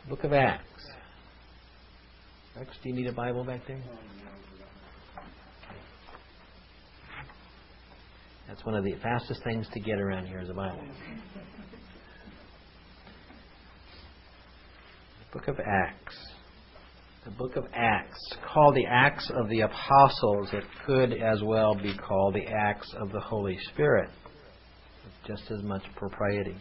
Book of Acts. Rex, do you need a Bible back there? That's one of the fastest things to get around here is a Bible. The Book of Acts. The Book of Acts, called the Acts of the Apostles, it could as well be called the Acts of the Holy Spirit, with just as much propriety.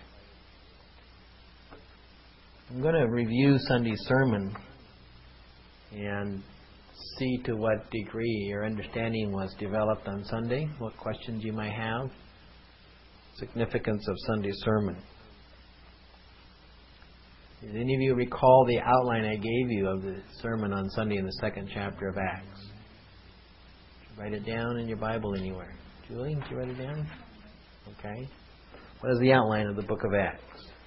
I'm going to review Sunday's sermon and see to what degree your understanding was developed on Sunday, what questions you might have, significance of Sunday's sermon. Did any of you recall the outline I gave you of the sermon on Sunday in the second chapter of Acts? Did you write it down in your Bible anywhere? Julie, did you write it down? Okay. What is the outline of the book of Acts?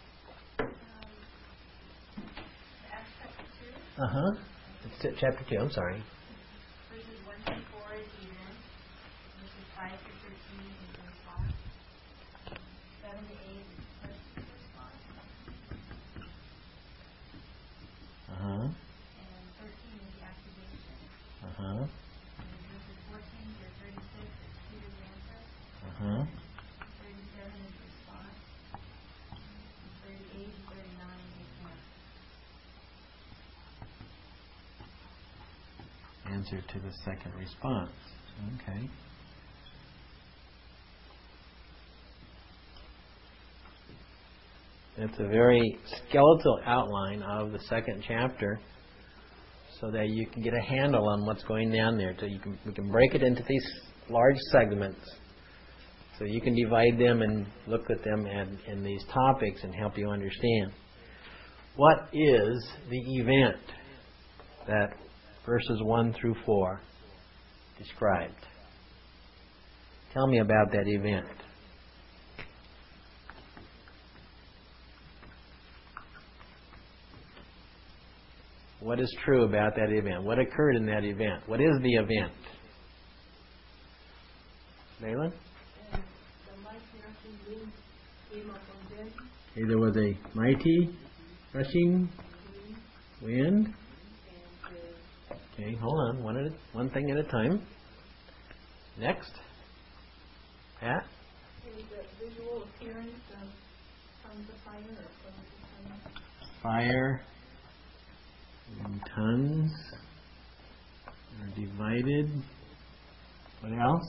It's chapter 2, I'm sorry. Verses 1 to 4 is event. Verses 5 to 13 is response. 7 to 8 is question response. And 13 is the accusation. And verses 14 to 36 is Peter's answer. 37 is response. And 38 to 39 is answer. Answer to the second response. Okay. It's a very skeletal outline of the second chapter so that you can get a handle on what's going down there. So we can break it into these large segments so you can divide them and look at them in these topics and help you understand. What is the event that verses 1 through 4 described? Tell me about that event. What is true about that event? What occurred in that event? What is the event? Leyland? There was a mighty rushing wind. Okay, hold on. One thing at a time. Next. Pat? The visual appearance of tongues of fire or flames of fire. Fire and tongues are divided. What else?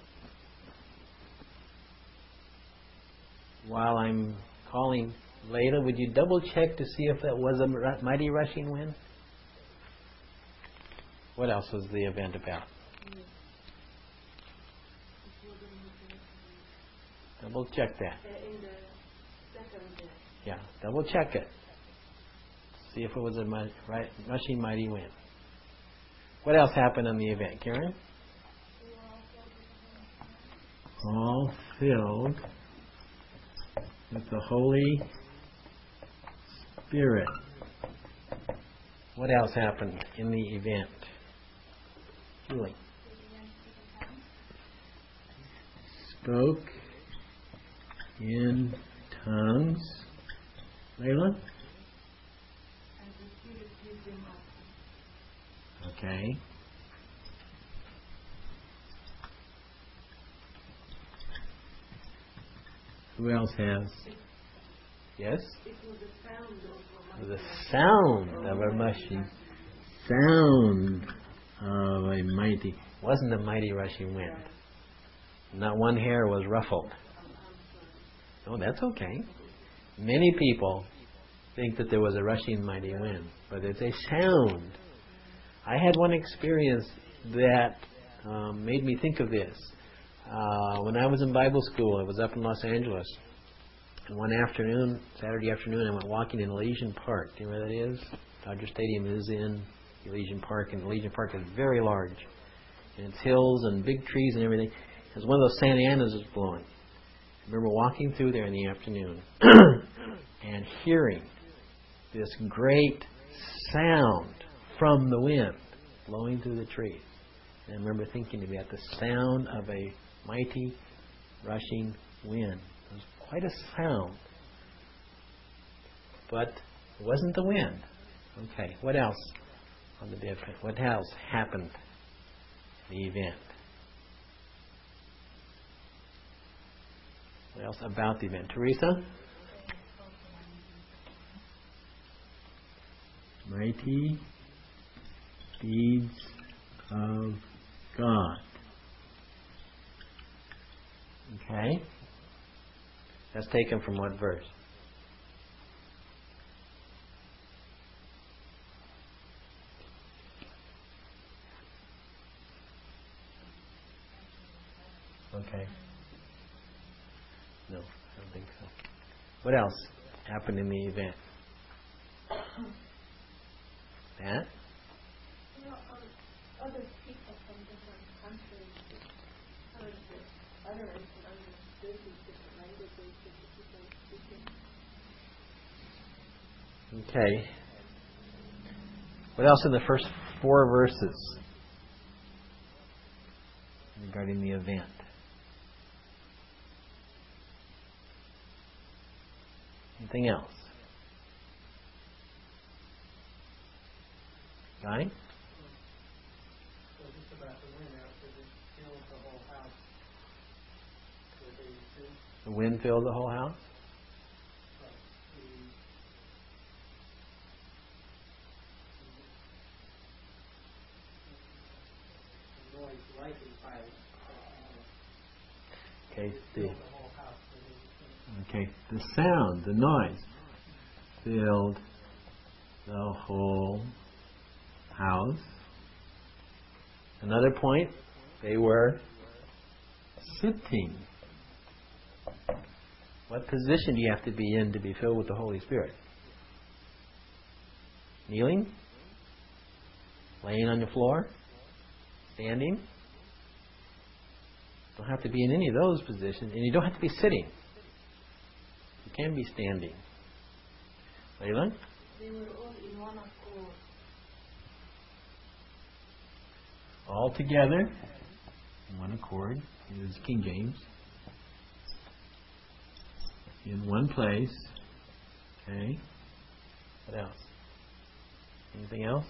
While I'm calling Layla, would you double check to see if that was a mighty rushing wind? What else was the event about? Double check that. In the second event. Yeah, double check it. See if it was a rushing mighty wind. What else happened in the event, Karen? All filled with the Holy Spirit. What else happened in the event? Julie. Spoke in tongues. Layla? Okay. Who else has? Yes? It was the The sound of a rushing sound of a mighty. Wasn't a mighty rushing wind. Not one hair was ruffled. Oh, that's okay. Many people think that there was a rushing mighty wind, but it's a sound. I had one experience that made me think of this. When I was in Bible school, I was up in Los Angeles. And one afternoon, Saturday afternoon, I went walking in Elysian Park. Do you know where that is? Dodger Stadium is in Elysian Park, and Elysian Park is very large. And it's hills and big trees and everything. It was one of those Santa Anas was blowing. I remember walking through there in the afternoon and hearing this great sound from the wind blowing through the trees. And I remember thinking about the sound of a mighty rushing wind. It was quite a sound. But it wasn't the wind. Okay, what else on the day of Pentecost? What else happened? The event. What else about the event? Teresa? Mighty deeds of God. Okay. That's taken from what verse? Okay. No, I don't think so. What else happened in the event? That? Other people from different countries heard this utterance and understood these different languages that the people were speaking. Okay. What else in the first 4 verses regarding the event? Anything else? Guy? Just about the wind after it filled the whole house. The wind filled the whole house? The noise lighted by Okay, the whole house. okay, the sound, the noise filled the whole house. Another point, they were sitting. What position do you have to be in to be filled with the Holy Spirit? Kneeling? Laying on the floor? Standing? Don't have to be in any of those positions, and you don't have to be sitting. You can be standing. Layla? They were all in one accord. All together in one accord. This is King James. In one place. Okay. What else? Anything else?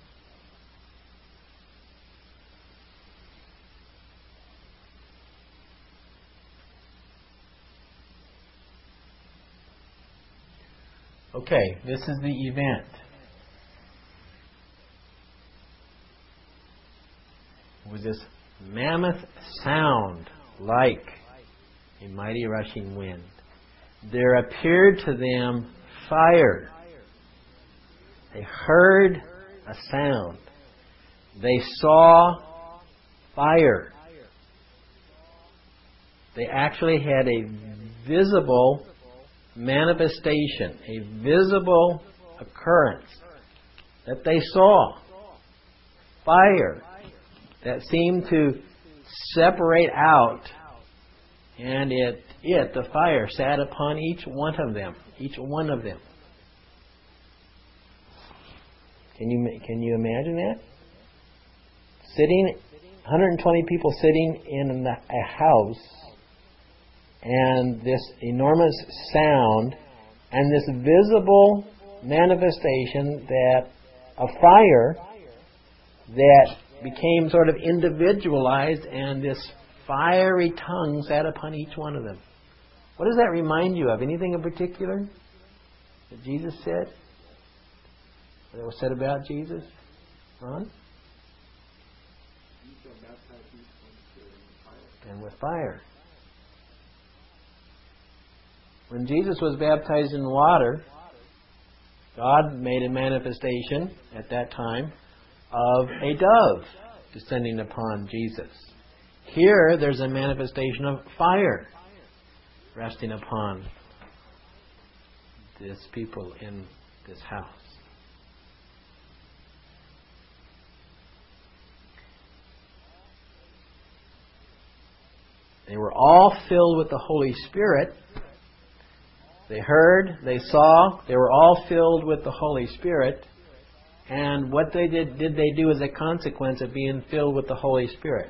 Okay, this is the event. With this mammoth sound like a mighty rushing wind, there appeared to them fire. They heard a sound. They saw fire. They actually had a visible manifestation, a visible occurrence that they saw. Fire that seemed to separate out, and the fire sat upon each one of them. Each one of them. Can you imagine that? Sitting, 120 people sitting in a house, and this enormous sound, and this visible manifestation that a fire that became sort of individualized, and this fiery tongue sat upon each one of them. What does that remind you of? Anything in particular that Jesus said? That was said about Jesus? Ron? And with fire. When Jesus was baptized in water, God made a manifestation at that time of a dove descending upon Jesus. Here, there's a manifestation of fire resting upon this people in this house. They were all filled with the Holy Spirit. They heard, they saw, they were all filled with the Holy Spirit. And what they did they do as a consequence of being filled with the Holy Spirit?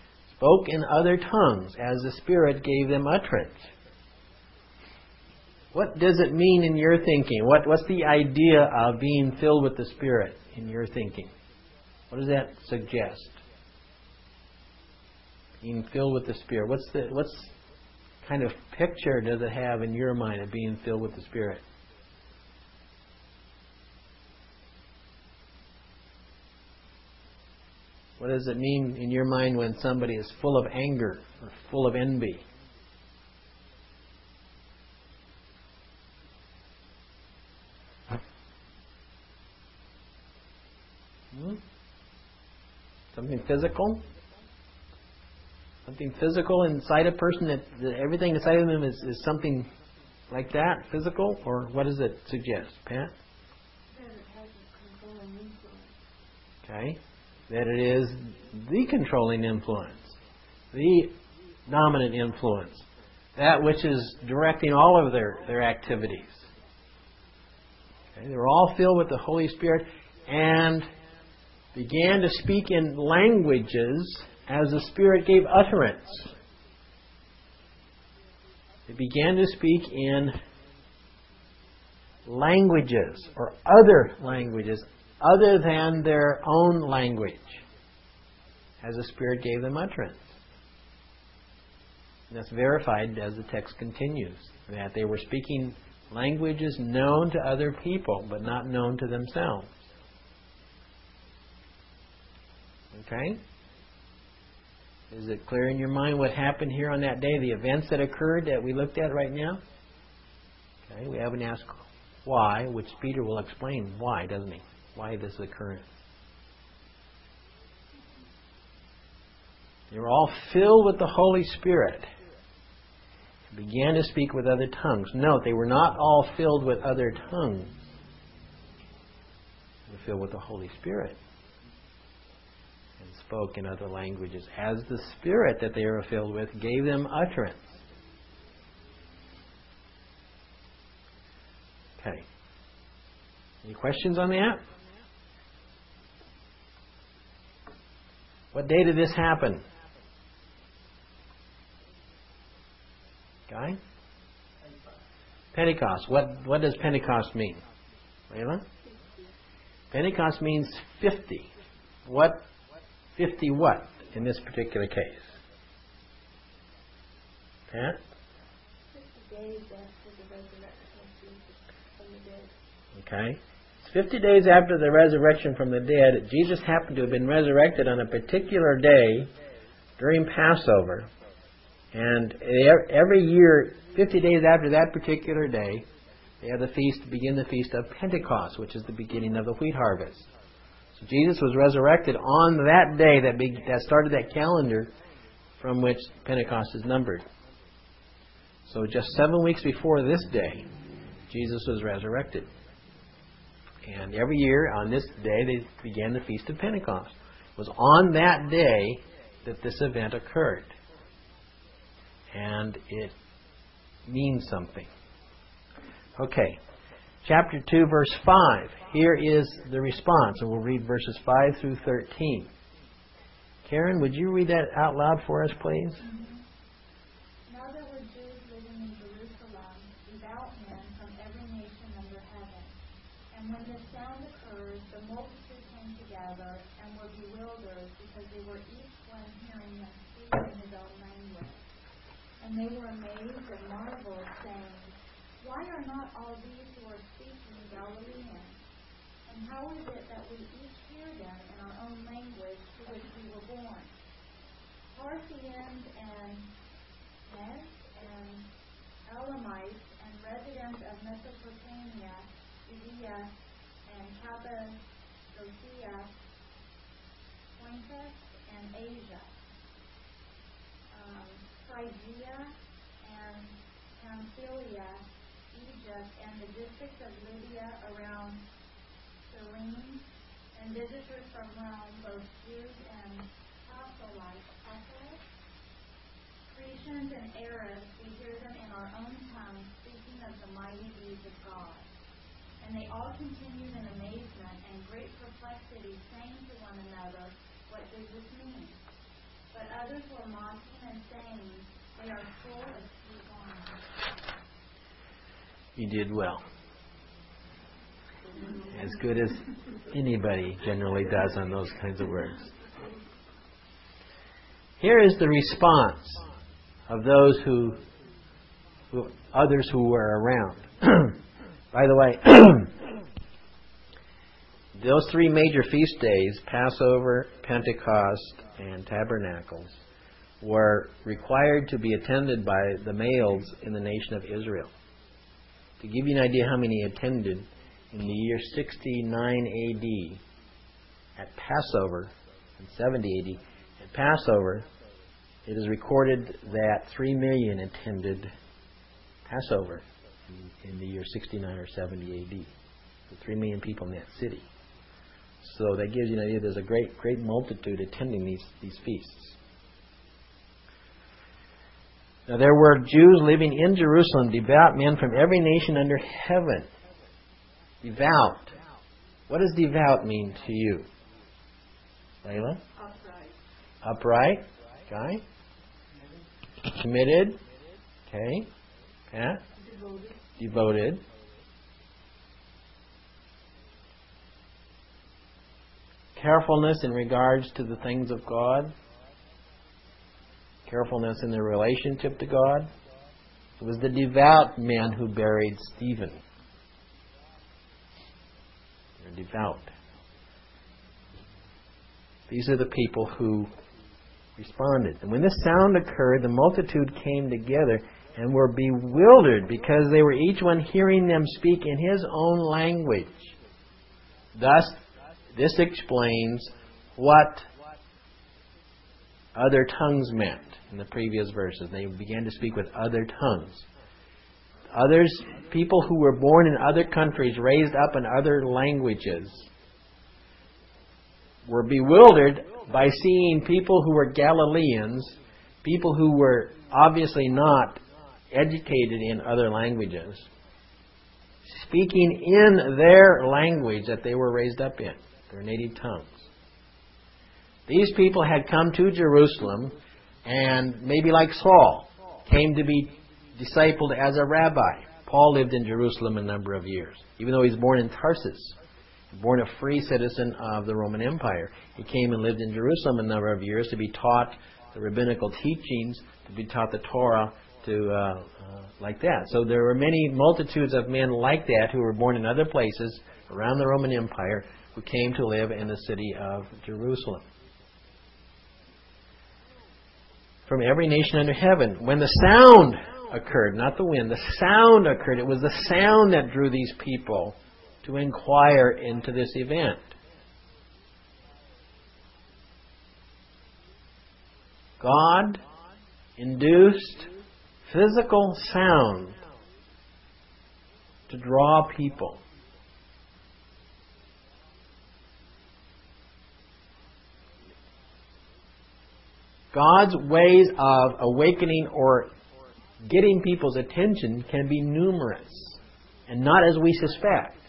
Spoke in other tongues as the Spirit gave them utterance. What does it mean in your thinking? What's the idea of being filled with the Spirit in your thinking? What does that suggest? Being filled with the Spirit. What's kind of picture does it have in your mind of being filled with the Spirit? What does it mean in your mind when somebody is full of anger or full of envy? Something physical? Something physical inside a person that everything inside of them is something like that, physical? Or what does it suggest, Pat? That it has a controlling influence. Okay. That it is the controlling influence, the dominant influence, that which is directing all of their activities. Okay. They were all filled with the Holy Spirit and began to speak in languages as the Spirit gave utterance. They began to speak in languages or other languages other than their own language as the Spirit gave them utterance. And that's verified as the text continues, that they were speaking languages known to other people but not known to themselves. Okay? Is it clear in your mind what happened here on that day? The events that occurred that we looked at right now? Okay, we haven't asked why, which Peter will explain why, doesn't he? Why this occurred. They were all filled with the Holy Spirit. They began to speak with other tongues. Note, they were not all filled with other tongues. They were filled with the Holy Spirit and spoke in other languages as the Spirit that they were filled with gave them utterance. Okay. Any questions on that? What day did this happen? Guy? Pentecost. What does Pentecost mean? Layla? Pentecost means 50. What? 50 what in this particular case? Pat? 50 days after the resurrection of Jesus from the dead. Okay. It's 50 days after the resurrection from the dead. Jesus happened to have been resurrected on a particular day during Passover. And every year, 50 days after that particular day, they have the feast, begin the feast of Pentecost, which is the beginning of the wheat harvest. So Jesus was resurrected on that day that started that calendar from which Pentecost is numbered. So just 7 weeks before this day, Jesus was resurrected. And every year on this day, they began the Feast of Pentecost. It was on that day that this event occurred. And it means something. Okay. Chapter 2, verse 5. Here is the response, and we'll read verses 5 through 13. Karen, would you read that out loud for us, please? Now there were Jews living in Jerusalem, devout men from every nation under heaven. And when this sound occurred, the multitude came together and were bewildered, because they were each one hearing them speak in his own language. And they were amazed and marveled, saying, Why are not all these who are speaking Galileans? And how is it that we each hear them in our own language to which we were born? Parthians and Medes and Elamites and residents of Mesopotamia, Judea and Cappadocia, Pontus and Asia, Phrygia and Pamphylia, Egypt, and the districts of Lydia around Cyrene, and visitors from Rome, both Jews and proselytes, Cretians and Arabs, we hear them in our own tongue speaking of the mighty deeds of God. And they all continued in amazement and great perplexity, saying to one another, What does this mean? But others were mocking and saying, They are full of sweet wine. You did well. As good as anybody generally does on those kinds of words. Here is the response of those others who were around. By the way, those three major feast days, Passover, Pentecost, and Tabernacles, were required to be attended by the males in the nation of Israel. To give you an idea how many attended, in the year 69 AD, at Passover, in 70 AD, at Passover, it is recorded that 3 million attended Passover in the year 69 or 70 AD. So 3 million people in that city. So that gives you an idea there's a great multitude attending these feasts. Now there were Jews living in Jerusalem, devout men from every nation under heaven. Devout. What does devout mean to you? Layla? Upright. Guy? Committed. Okay. Pat? Devoted. Carefulness in regards to the things of God. Carefulness in their relationship to God. It was the devout men who buried Stephen. They're devout. These are the people who responded. And when this sound occurred, the multitude came together and were bewildered because they were each one hearing them speak in his own language. Thus, this explains what other tongues meant in the previous verses. They began to speak with other tongues. Others, people who were born in other countries, raised up in other languages, were bewildered by seeing people who were Galileans, people who were obviously not educated in other languages, speaking in their language that they were raised up in, their native tongues. These people had come to Jerusalem and, maybe like Saul, came to be discipled as a rabbi. Paul lived in Jerusalem a number of years, even though he was born in Tarsus, born a free citizen of the Roman Empire. He came and lived in Jerusalem a number of years to be taught the rabbinical teachings, to be taught the Torah, like that. So there were many multitudes of men like that who were born in other places around the Roman Empire who came to live in the city of Jerusalem. From every nation under heaven. When the sound occurred, not the wind, the sound occurred. It was the sound that drew these people to inquire into this event. God induced physical sound to draw people. God's ways of awakening or getting people's attention can be numerous, and not as we suspect.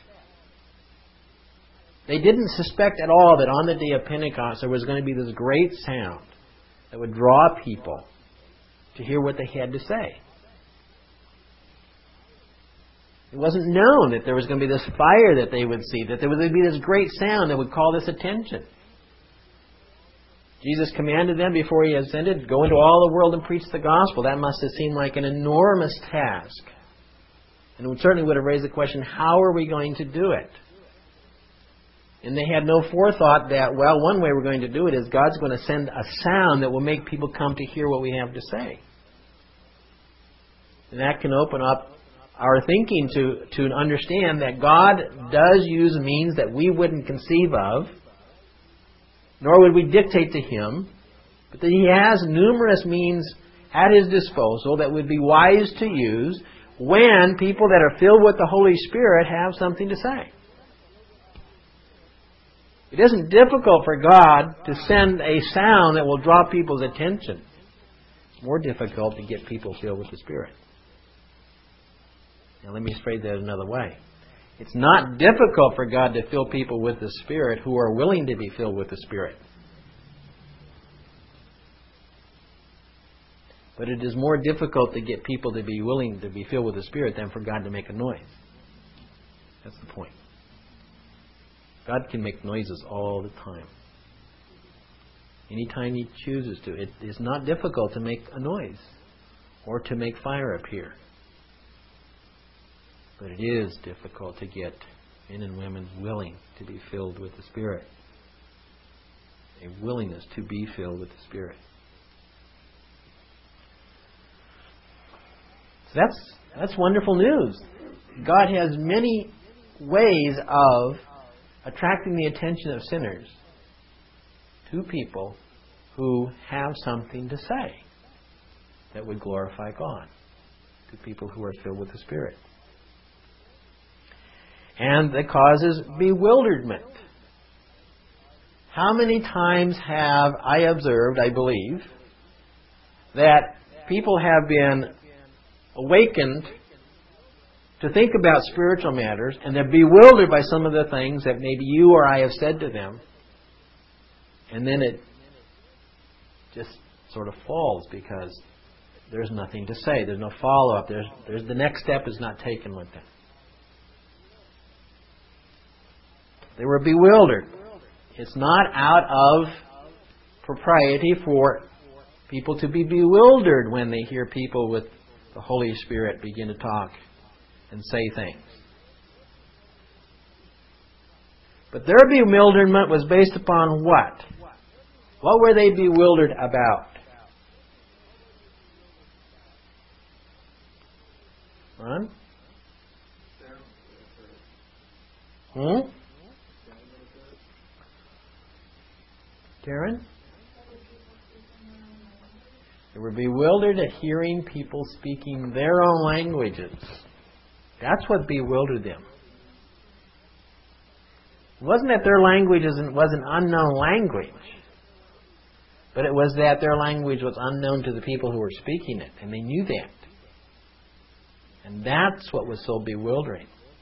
They didn't suspect at all that on the day of Pentecost there was going to be this great sound that would draw people to hear what they had to say. It wasn't known that there was going to be this fire that they would see, that there would be this great sound that would call this attention. Jesus commanded them before He ascended, go into all the world and preach the gospel. That must have seemed like an enormous task. And it certainly would have raised the question, how are we going to do it? And they had no forethought that, well, one way we're going to do it is God's going to send a sound that will make people come to hear what we have to say. And that can open up our thinking to understand that God does use means that we wouldn't conceive of, nor would we dictate to Him, but that He has numerous means at His disposal that would be wise to use when people that are filled with the Holy Spirit have something to say. It isn't difficult for God to send a sound that will draw people's attention. It's more difficult to get people filled with the Spirit. Now let me phrase that another way. It's not difficult for God to fill people with the Spirit who are willing to be filled with the Spirit. But it is more difficult to get people to be willing to be filled with the Spirit than for God to make a noise. That's the point. God can make noises all the time. Anytime He chooses to. It is not difficult to make a noise or to make fire appear. But it is difficult to get men and women willing to be filled with the Spirit. A willingness to be filled with the Spirit. So that's wonderful news. God has many ways of attracting the attention of sinners to people who have something to say that would glorify God, to people who are filled with the Spirit. And that causes bewilderment. How many times have I observed, I believe, that people have been awakened to think about spiritual matters, and they're bewildered by some of the things that maybe you or I have said to them, and then it just sort of falls because there's nothing to say. There's no follow-up. There's the next step is not taken with them. They were bewildered. It's not out of propriety for people to be bewildered when they hear people with the Holy Spirit begin to talk and say things. But their bewilderment was based upon what? What were they bewildered about? Ron? Karen? They were bewildered at hearing people speaking their own languages. That's what bewildered them. It wasn't that their language was an unknown language, but it was that their language was unknown to the people who were speaking it, and they knew that. And that's what was so bewildering.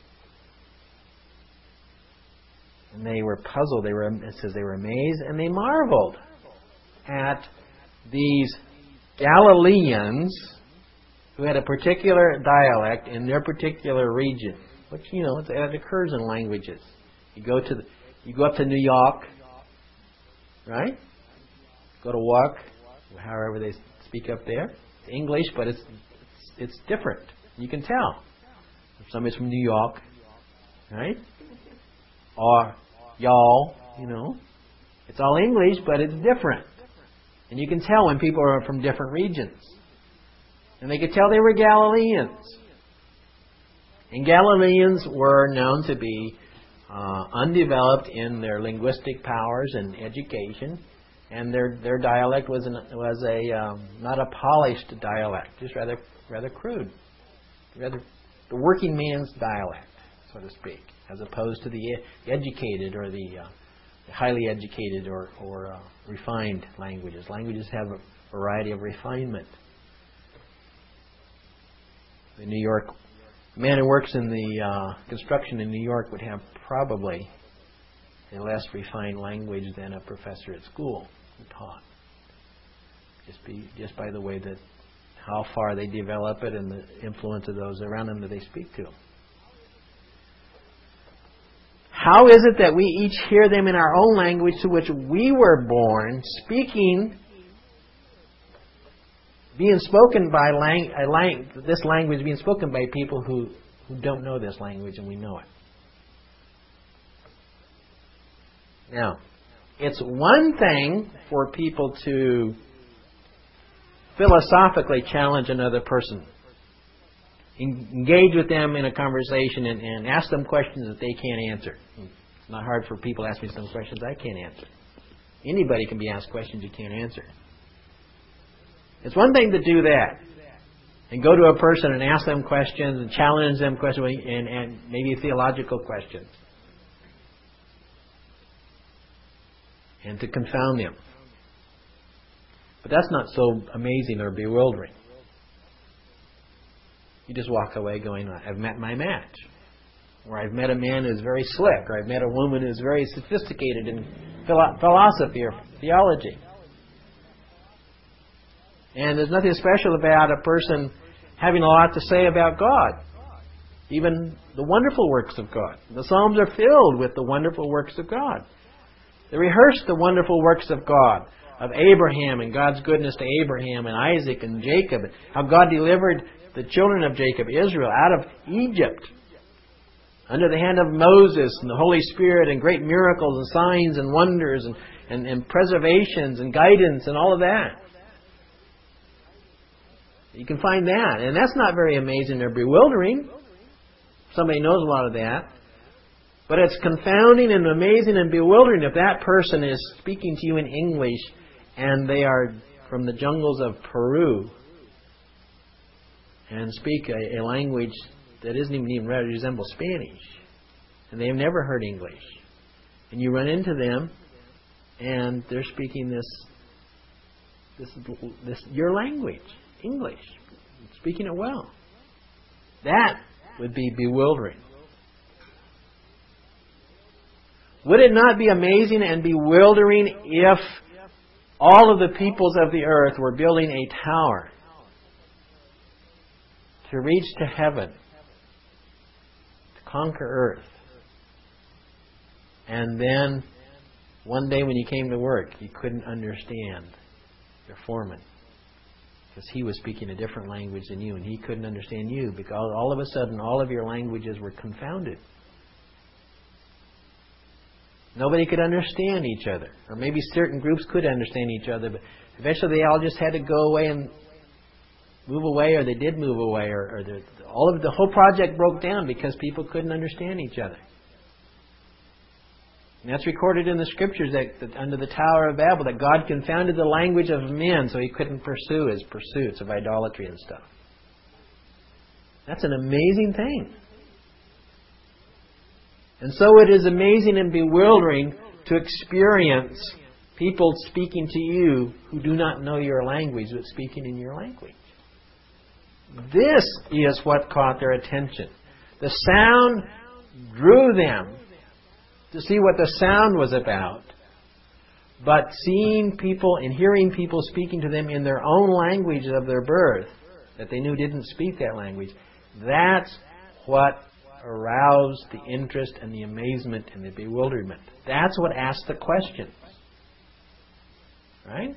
And they were puzzled. It says they were amazed and they marveled at these Galileans who had a particular dialect in their particular region, which it occurs in languages. You go up to New York, right? Go to Walk, however they speak up there. It's English, but it's different. You can tell if somebody's from New York, right? Or y'all, it's all English, but it's different. And you can tell when people are from different regions. And they could tell they were Galileans. And Galileans were known to be undeveloped in their linguistic powers and education. And their dialect was not a polished dialect, just rather crude. Rather the working man's dialect, so to speak, as opposed to the educated or the highly educated or refined languages. Languages have a variety of refinement. The New York man who works in the construction in New York would have probably a less refined language than a professor at school who taught. Just by the way that how far they develop it and the influence of those around them that they speak to. How is it that we each hear them in our own language to which we were born, being spoken by this language being spoken by people who don't know this language and we know it? Now, it's one thing for people to philosophically challenge another person. Engage with them in a conversation and ask them questions that they can't answer. It's not hard for people to ask me some questions I can't answer. Anybody can be asked questions you can't answer. It's one thing to do that and go to a person and ask them questions and challenge them questions and maybe theological questions and to confound them. But that's not so amazing or bewildering. You just walk away going, I've met my match. Or I've met a man who's very slick. Or I've met a woman who's very sophisticated in philosophy or theology. And there's nothing special about a person having a lot to say about God. Even the wonderful works of God. The Psalms are filled with the wonderful works of God. They rehearse the wonderful works of God, of Abraham and God's goodness to Abraham and Isaac and Jacob, how God delivered the children of Jacob, Israel, out of Egypt under the hand of Moses and the Holy Spirit, and great miracles and signs and wonders and preservations and guidance and all of that. You can find that. And that's not very amazing or bewildering. Somebody knows a lot of that. But it's confounding and amazing and bewildering if that person is speaking to you in English and they are from the jungles of Peru and speak a language that isn't even resemble Spanish. And they've never heard English. And you run into them and they're speaking this your language, English, speaking it well. That would be bewildering. Would it not be amazing and bewildering if all of the peoples of the earth were building a tower to reach to heaven, to conquer earth, and then one day when you came to work, you couldn't understand your foreman because he was speaking a different language than you, and he couldn't understand you because all of a sudden all of your languages were confounded. Nobody could understand each other. Or maybe certain groups could understand each other, but eventually they all just had to go away and move away, or they did move away, or the whole project broke down because people couldn't understand each other. And that's recorded in the Scriptures that under the Tower of Babel, that God confounded the language of men so He couldn't pursue His pursuits of idolatry and stuff. That's an amazing thing. And so it is amazing and bewildering to experience people speaking to you who do not know your language, but speaking in your language. This is what caught their attention. The sound drew them to see what the sound was about. But seeing people and hearing people speaking to them in their own language of their birth, that they knew didn't speak that language, that's what aroused the interest and the amazement and the bewilderment. That's what asked the questions. Right?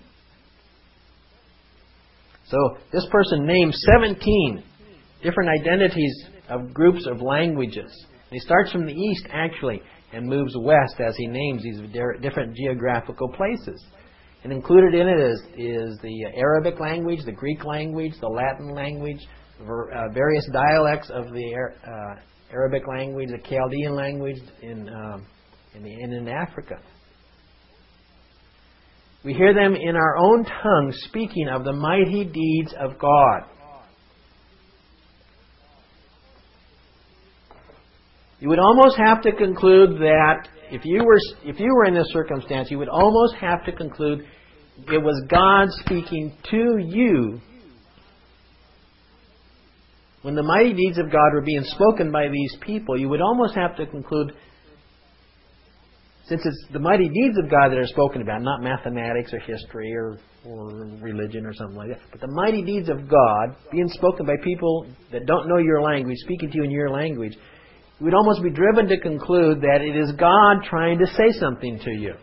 So this person named 17 different identities of groups of languages. And he starts from the east, actually, and moves west as he names these different geographical places. And included in it is the Arabic language, the Greek language, the Latin language, various dialects of the Arabic language, the Chaldean language in Africa. We hear them in our own tongue speaking of the mighty deeds of God. You would almost have to conclude that if you were in this circumstance, you would almost have to conclude it was God speaking to you. When the mighty deeds of God were being spoken by these people, you would almost have to conclude, since it's the mighty deeds of God that are spoken about, not mathematics or history or religion or something like that, but the mighty deeds of God being spoken by people that don't know your language, speaking to you in your language, you would almost be driven to conclude that it is God trying to say something to you.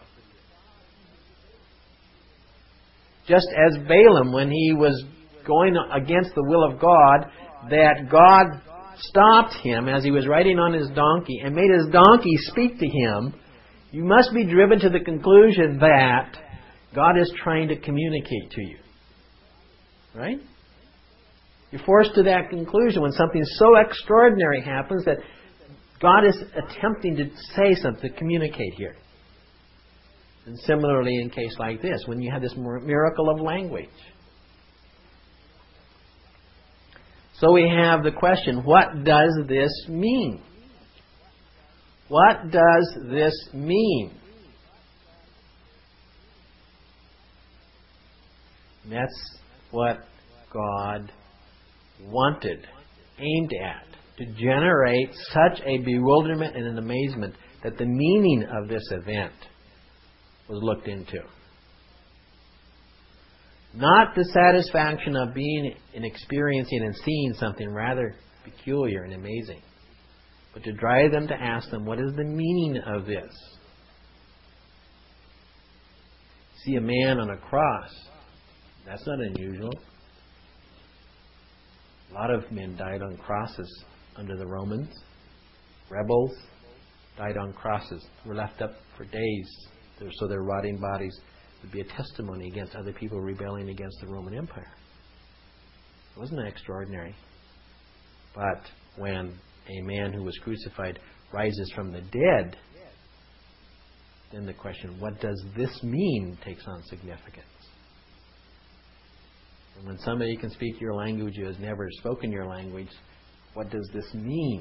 Just as Balaam, when he was going against the will of God, that God stopped him as he was riding on his donkey and made his donkey speak to him, you must be driven to the conclusion that God is trying to communicate to you. Right? You're forced to that conclusion when something so extraordinary happens that God is attempting to say something, to communicate here. And similarly in a case like this, when you have this miracle of language. So we have the question, what does this mean? What does this mean? And that's what God wanted, aimed at, to generate such a bewilderment and an amazement that the meaning of this event was looked into. Not the satisfaction of being and experiencing and seeing something rather peculiar and amazing, but to drive them to ask them, what is the meaning of this? See a man on a cross. That's not unusual. A lot of men died on crosses under the Romans. Rebels died on crosses, were left up for days, so their rotting bodies would be a testimony against other people rebelling against the Roman Empire. Wasn't that extraordinary? But when a man who was crucified rises from the dead, then the question, what does this mean, takes on significance. And when somebody can speak your language who has never spoken your language, what does this mean?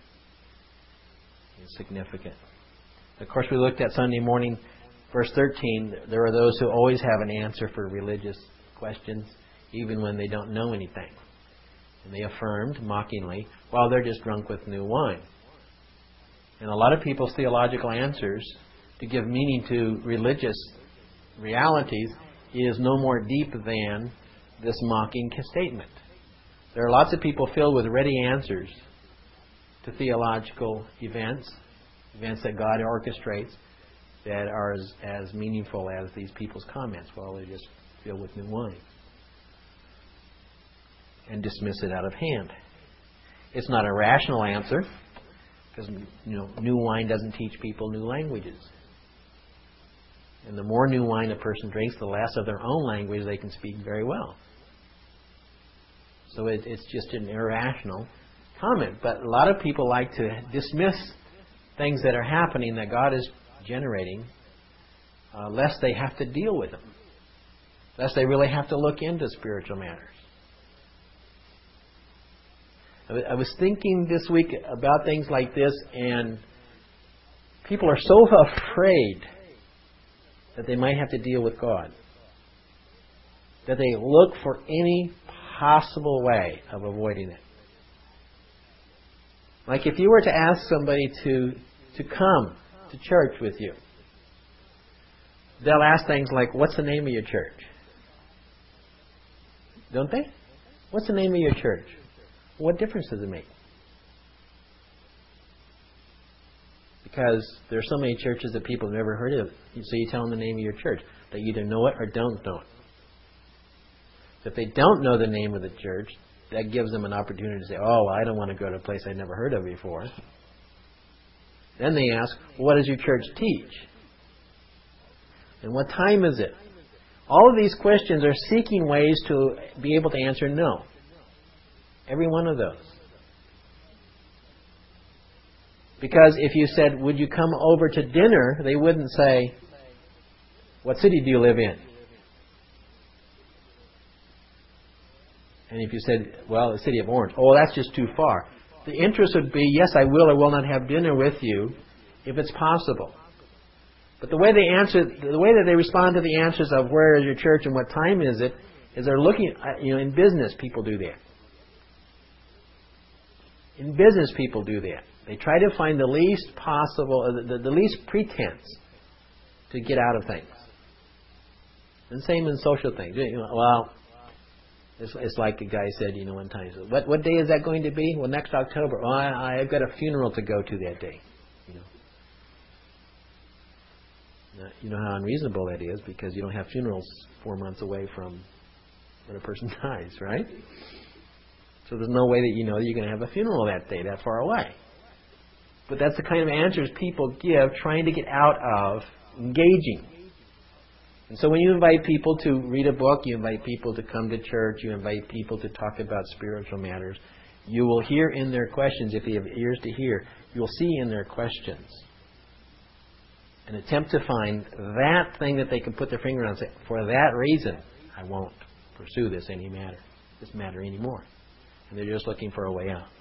It's significant. Of course, we looked at Sunday morning, verse 13, there are those who always have an answer for religious questions, even when they don't know anything. And they affirmed, mockingly, well, they're just drunk with new wine. And a lot of people's theological answers to give meaning to religious realities is no more deep than this mocking statement. There are lots of people filled with ready answers to theological events that God orchestrates, that are as meaningful as these people's comments. Well, they're just filled with new wine. And dismiss it out of hand. It's not a rational answer, because new wine doesn't teach people new languages. And the more new wine a person drinks, the less of their own language they can speak very well. So it's just an irrational comment. But a lot of people like to dismiss things that are happening that God is generating, lest they have to deal with them, lest they really have to look into spiritual matters. I was thinking this week about things like this, and people are so afraid that they might have to deal with God, that they look for any possible way of avoiding it. Like if you were to ask somebody to come to church with you, they'll ask things like, what's the name of your church? Don't they? What's the name of your church? What difference does it make? Because there are so many churches that people have never heard of. So you tell them the name of your church. They either know it or don't know it. If they don't know the name of the church, that gives them an opportunity to say, oh, well, I don't want to go to a place I've never heard of before. Then they ask, what does your church teach? And what time is it? All of these questions are seeking ways to be able to answer no. Every one of those. Because if you said, would you come over to dinner, they wouldn't say, what city do you live in? And if you said, well, the city of Orange, oh, that's just too far. The interest would be, yes, I will or will not have dinner with you if it's possible. But the way they answer, the way that they respond to the answers of where is your church and what time is it, is they're looking, in business people do that. In business people do that. They try to find the least possible, the least pretense to get out of things. And same in social things. It's like a guy said, one time, he said, what day is that going to be? Well, next October. Well, I've got a funeral to go to that day. You know how unreasonable that is, because you don't have funerals 4 months away from when a person dies, right? So there's no way that you know that you're going to have a funeral that day, that far away. But that's the kind of answers people give, trying to get out of engaging. And so when you invite people to read a book, you invite people to come to church, you invite people to talk about spiritual matters, you will hear in their questions, if you have ears to hear, you'll see in their questions an attempt to find that thing that they can put their finger on and say, for that reason, I won't pursue this matter anymore. And they're just looking for a way out.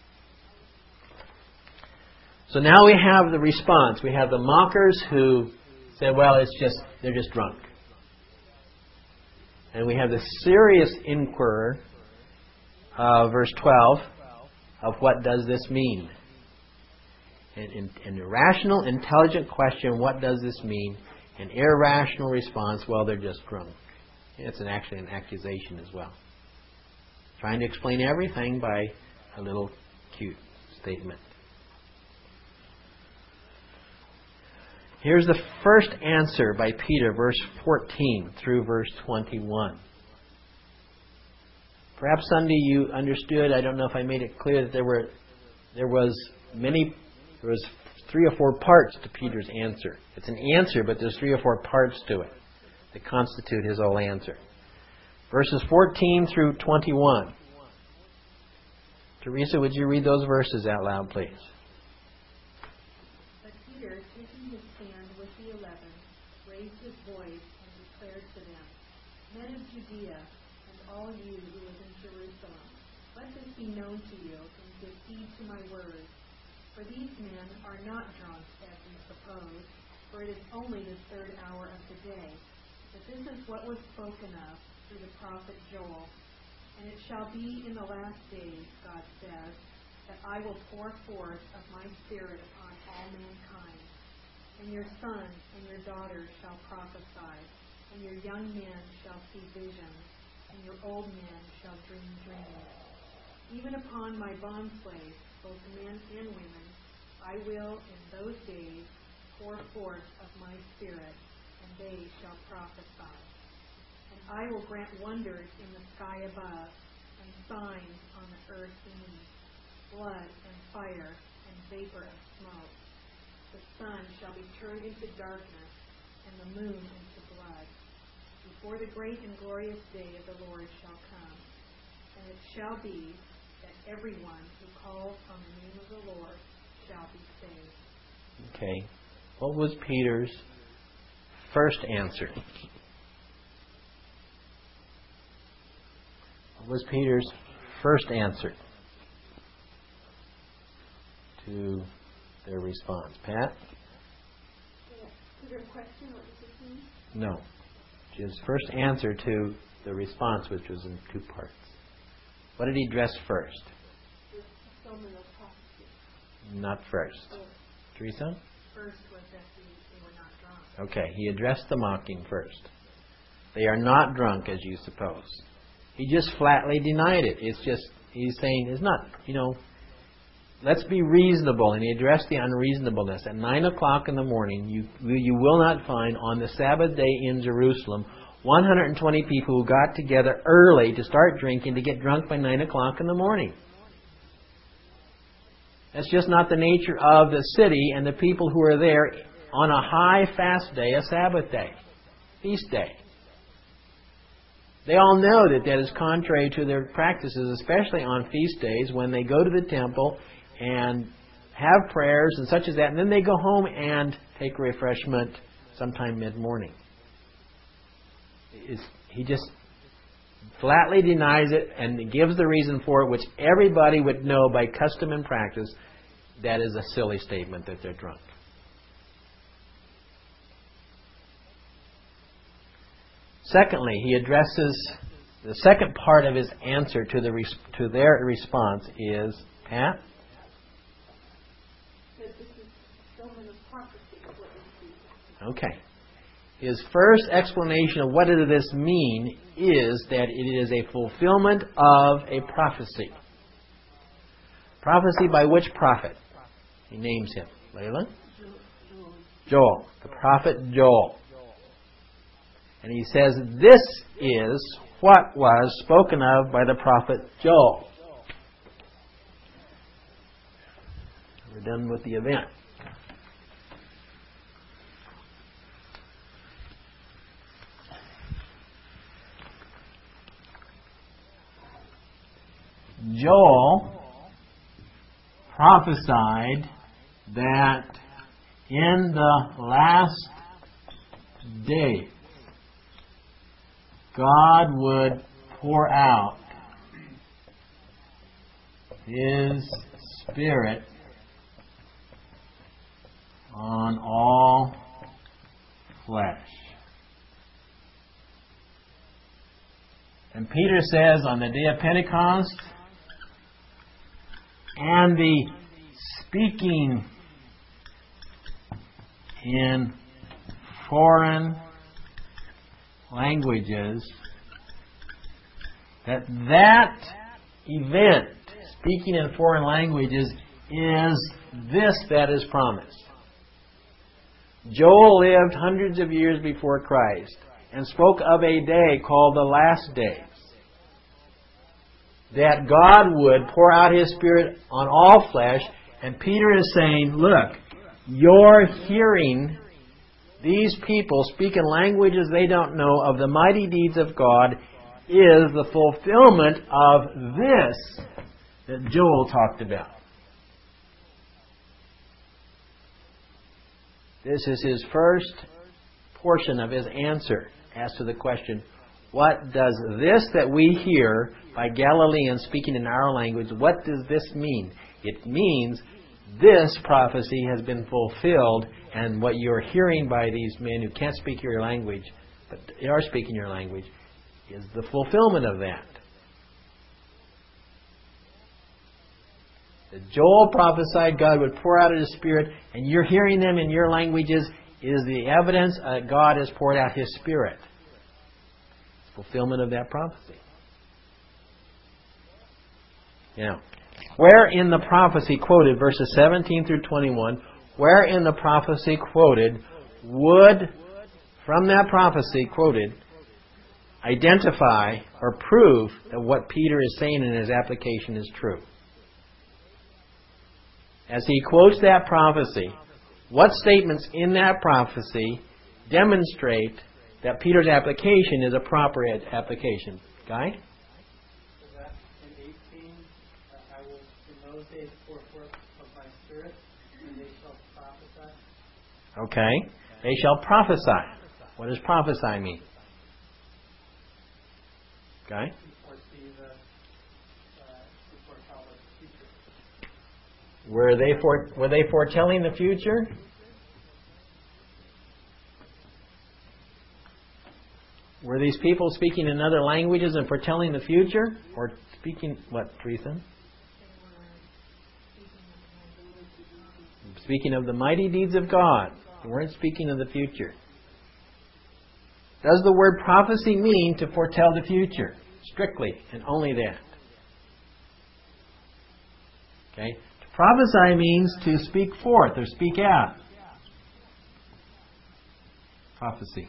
So now we have the response. We have the mockers who say, well, they're just drunk. And we have the serious inquirer, verse 12, of what does this mean? An irrational, intelligent question, what does this mean? An irrational response, well, they're just drunk. It's actually an accusation as well. Trying to explain everything by a little cute statement. Here's the first answer by Peter, verse 14 through verse 21. Perhaps Sunday you understood, I don't know if I made it clear, that there was 3 or 4 parts to Peter's answer. It's an answer, but there's 3 or 4 parts to it that constitute his whole answer. Verses 14 through 21. Teresa, would you read those verses out loud, please? But Peter, taking his stand with the 11, raised his voice and declared to them, Men of Judea, and all you who live in Jerusalem, let this be known to you, and give heed to my words. For these men are not drunk, as you suppose, for it is only the 3rd hour of the day. But this is what was spoken of through the prophet Joel. And it shall be in the last days, God says, that I will pour forth of my Spirit upon all mankind. And your sons and your daughters shall prophesy, and your young men shall see visions, and your old men shall dream dreams. Even upon my bondslaves, both men and women, I will in those days pour forth of my Spirit, and they shall prophesy. And I will grant wonders in the sky above, and signs on the earth beneath, blood and fire and vapor of smoke. The sun shall be turned into darkness, and the moon into blood, before the great and glorious day of the Lord shall come. And it shall be that everyone who calls on the name of the Lord shall be saved. Okay. What was Peter's first answer? What was Peter's first answer to their response? Pat? To their question, what does this mean? No. His first answer to the response, which was in 2 parts. What did he address first? The fulfillment of prophecy. Not first. Teresa? First was that they were not drunk. Okay, he addressed the mocking first. They are not drunk, as you suppose. He just flatly denied it. It's just, he's saying, it's not, let's be reasonable. And he addressed the unreasonableness. At 9 o'clock in the morning, you will not find on the Sabbath day in Jerusalem 120 people who got together early to start drinking to get drunk by 9 o'clock in the morning. That's just not the nature of the city and the people who are there on a high fast day, a Sabbath day, feast day. They all know that that is contrary to their practices, especially on feast days when they go to the temple and have prayers and such as that, and then they go home and take refreshment sometime mid-morning. He just flatly denies it and gives the reason for it, which everybody would know by custom and practice that is a silly statement that they're drunk. Secondly, he addresses the second part of his answer to their response is, Pat? That this is fulfillment of prophecy. Okay. His first explanation of what does this mean is that it is a fulfillment of a prophecy. Prophecy by which prophet? He names him. Layla? Joel. The prophet Joel. And he says, this is what was spoken of by the prophet Joel. We're done with the event. Joel prophesied that in the last days, God would pour out His Spirit on all flesh. And Peter says on the day of Pentecost, and the speaking in foreign languages, that event, speaking in foreign languages, is this that is promised. Joel lived hundreds of years before Christ and spoke of a day called the last days. That God would pour out His Spirit on all flesh, and Peter is saying, look, you're hearing these people speak in languages they don't know of the mighty deeds of God is the fulfillment of this that Joel talked about. This is his first portion of his answer as to the question, what does this that we hear by Galileans speaking in our language, what does this mean? It means this prophecy has been fulfilled, and what you're hearing by these men who can't speak your language, but they are speaking your language, is the fulfillment of that. That Joel prophesied God would pour out His Spirit, and you're hearing them in your languages, is the evidence that God has poured out His Spirit. It's fulfillment of that prophecy. Now, where in the prophecy quoted, verses 17 through 21, where in the prophecy quoted would, from that prophecy quoted, identify or prove that what Peter is saying in his application is true? As he quotes that prophecy, what statements in that prophecy demonstrate that Peter's application is a proper application? Guy? So that in 18, I will in those days pour forth of my Spirit, and they shall prophesy. Okay. They shall prophesy. What does prophesy mean? Guy? Foresee the foretell of the future. Were they foretelling the future? Were these people speaking in other languages and foretelling the future? Or speaking, what, Teresa? Speaking of the mighty deeds of God. They weren't speaking of the future. Does the word prophecy mean to foretell the future? Strictly and only that. Okay? To prophesy means to speak forth or speak out. Prophecy.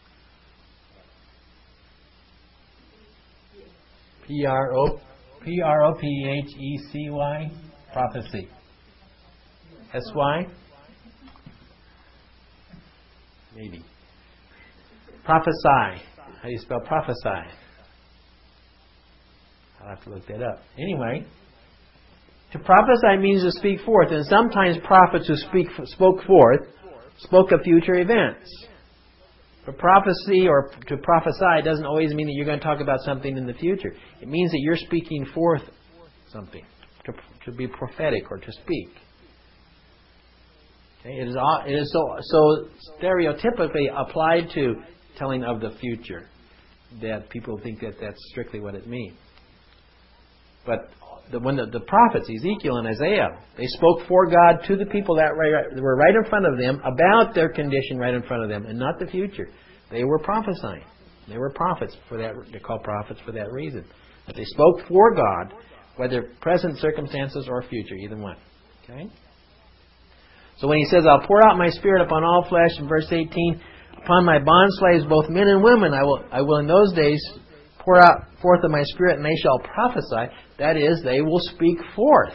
P-R-O-P-H-E-C-Y. Prophecy. S-Y? Maybe. Prophesy. How do you spell prophesy? I'll have to look that up. Anyway, to prophesy means to speak forth, and sometimes prophets who spoke forth spoke of future events. But prophecy or to prophesy doesn't always mean that you're going to talk about something in the future. It means that you're speaking forth something, to be prophetic or to speak. Okay? It is so stereotypically applied to telling of the future that people think that that's strictly what it means. But when the prophets, Ezekiel and Isaiah, they spoke for God to the people that were right in front of them about their condition right in front of them and not the future. They were prophesying. They were prophets for that. They're called prophets for that reason. That they spoke for God, whether present circumstances or future, either one. Okay? So when he says, I'll pour out my Spirit upon all flesh, in verse 18, upon my bondslaves, both men and women, I will in those days pour out forth of my Spirit, and they shall prophesy. That is, they will speak forth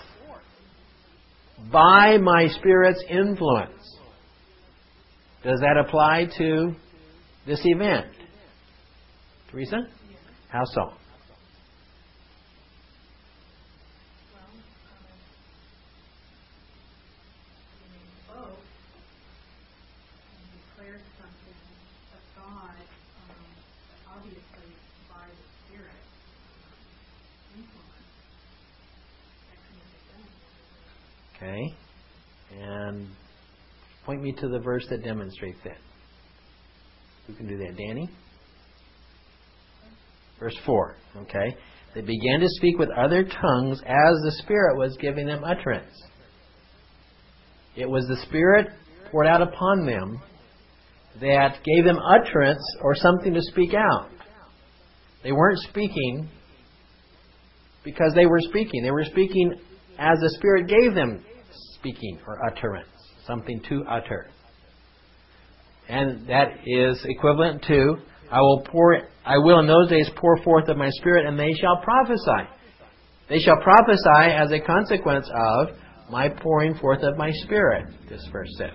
by my Spirit's influence. Does that apply to this event? Teresa? How so? Okay. And point me to the verse that demonstrates that. Who can do that? Danny? Verse 4. Okay. They began to speak with other tongues as the Spirit was giving them utterance. It was the Spirit poured out upon them that gave them utterance or something to speak out. They weren't speaking because they were speaking. They were speaking as the Spirit gave them speaking or utterance, something to utter. And that is equivalent to, I will in those days pour forth of my Spirit, and they shall prophesy. They shall prophesy as a consequence of my pouring forth of my Spirit, this verse says.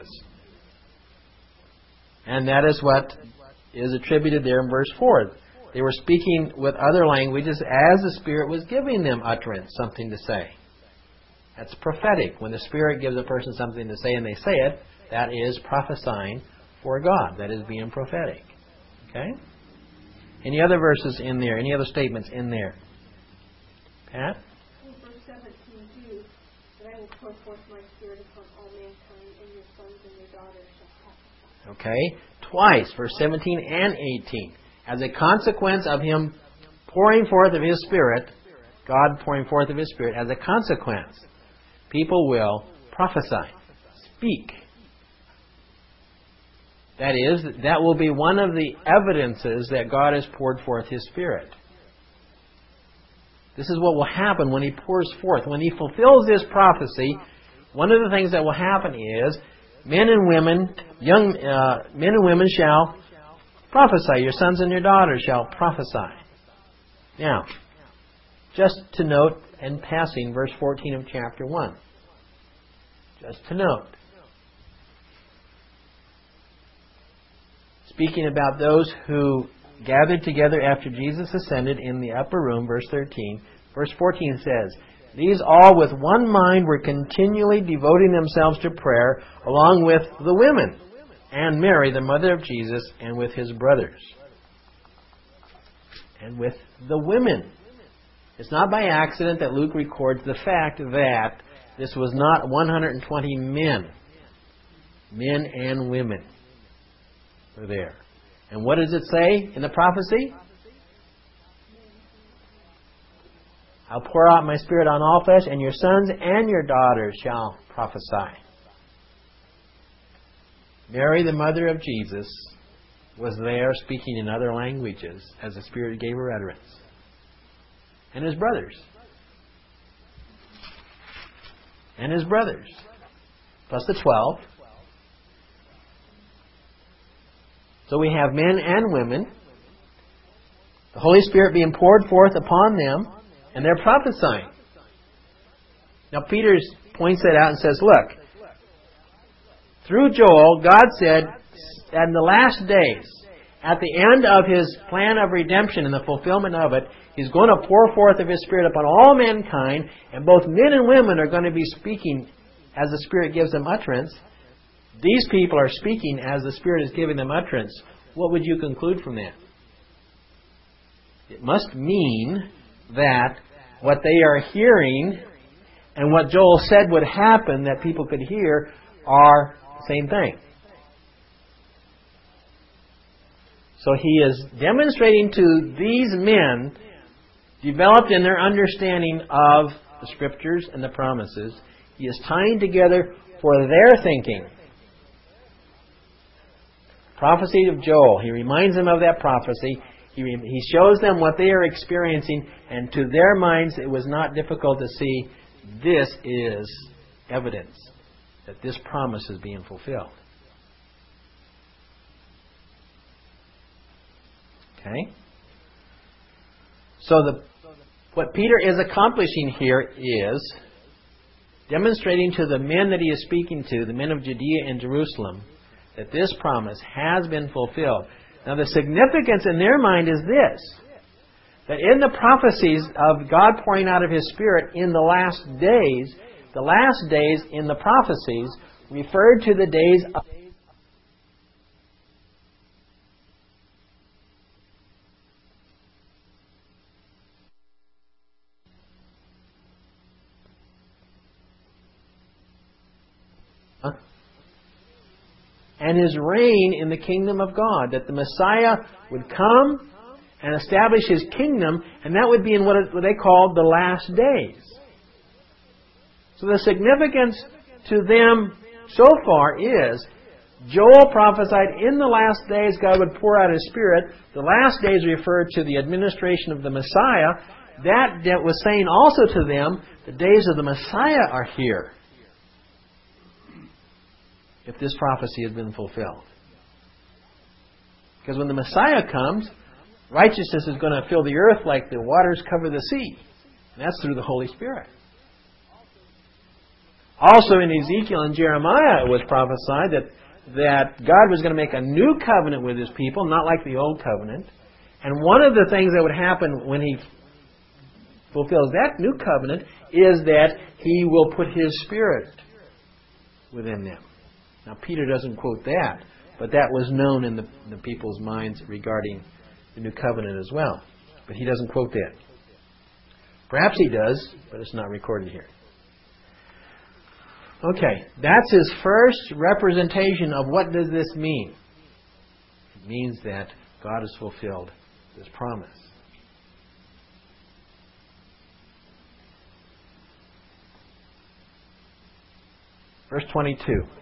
And that is what is attributed there in verse 4. They were speaking with other languages as the Spirit was giving them utterance, something to say. That's prophetic. When the Spirit gives a person something to say and they say it, that is prophesying for God. That is being prophetic. Okay? Any other verses in there? Any other statements in there? Pat? In verse 17 too, that I will pour forth my Spirit upon all mankind, and your sons and your daughters shall prophesy. Okay? Twice, verse 17 and 18. As a consequence of Him pouring forth of His Spirit, God pouring forth of His Spirit, as a consequence, people will prophesy, speak. That is, that will be one of the evidences that God has poured forth His Spirit. This is what will happen when He pours forth. When He fulfills this prophecy, one of the things that will happen is men and women shall prophesy. Your sons and your daughters shall prophesy. Now, just to note, and passing, verse 14 of chapter 1. Just to note. Speaking about those who gathered together after Jesus ascended in the upper room, verse 13. Verse 14 says, these all with one mind were continually devoting themselves to prayer, along with the women, and Mary, the mother of Jesus, and with His brothers. And with the women. It's not by accident that Luke records the fact that this was not 120 men. Men and women were there. And what does it say in the prophecy? I'll pour out my Spirit on all flesh, and your sons and your daughters shall prophesy. Mary, the mother of Jesus, was there speaking in other languages as the Spirit gave her utterance. And His brothers. And His brothers. Plus the 12. So we have men and women. The Holy Spirit being poured forth upon them. And they're prophesying. Now Peter points that out and says, look, through Joel, God said, in the last days, at the end of His plan of redemption and the fulfillment of it, He's going to pour forth of His Spirit upon all mankind, and both men and women are going to be speaking as the Spirit gives them utterance. These people are speaking as the Spirit is giving them utterance. What would you conclude from that? It must mean that what they are hearing and what Joel said would happen that people could hear are the same thing. So he is demonstrating to these men, developed in their understanding of the Scriptures and the promises, he is tying together for their thinking. Prophecy of Joel. He reminds them of that prophecy. He shows them what they are experiencing, and to their minds it was not difficult to see this is evidence that this promise is being fulfilled. Okay? So what Peter is accomplishing here is demonstrating to the men that he is speaking to, the men of Judea and Jerusalem, that this promise has been fulfilled. Now the significance in their mind is this, that in the prophecies of God pouring out of His Spirit in the last days in the prophecies referred to the days of and His reign in the kingdom of God, that the Messiah would come and establish His kingdom, and that would be in what they called the last days. So the significance to them so far is Joel prophesied in the last days God would pour out His Spirit. The last days referred to the administration of the Messiah. That was saying also to them, the days of the Messiah are here. If this prophecy had been fulfilled. Because when the Messiah comes, righteousness is going to fill the earth like the waters cover the sea. And that's through the Holy Spirit. Also in Ezekiel and Jeremiah it was prophesied that God was going to make a new covenant with His people, not like the old covenant. And one of the things that would happen when He fulfills that new covenant is that He will put His Spirit within them. Now Peter doesn't quote that, but that was known in the people's minds regarding the new covenant as well. But he doesn't quote that. Perhaps he does, but it's not recorded here. Okay, that's his first representation of what does this mean. It means that God has fulfilled His promise. Verse 22.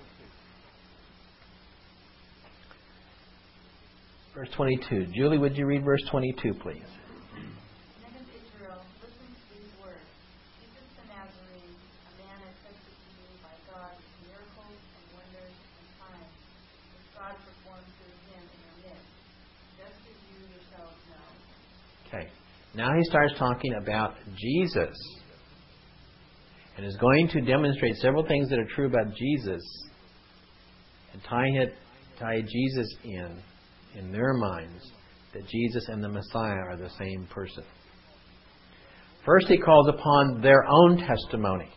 Verse 22. Julie, would you read verse 22, please? Men of Israel, listen to these words. Jesus the Nazarene, a man attested to you by God with miracles and wonders and signs, which God performed through Him in your midst, just as you yourselves know. Okay. Now he starts talking about Jesus. And is going to demonstrate several things that are true about Jesus. And tie Jesus in their minds, that Jesus and the Messiah are the same person. First, he calls upon their own testimony.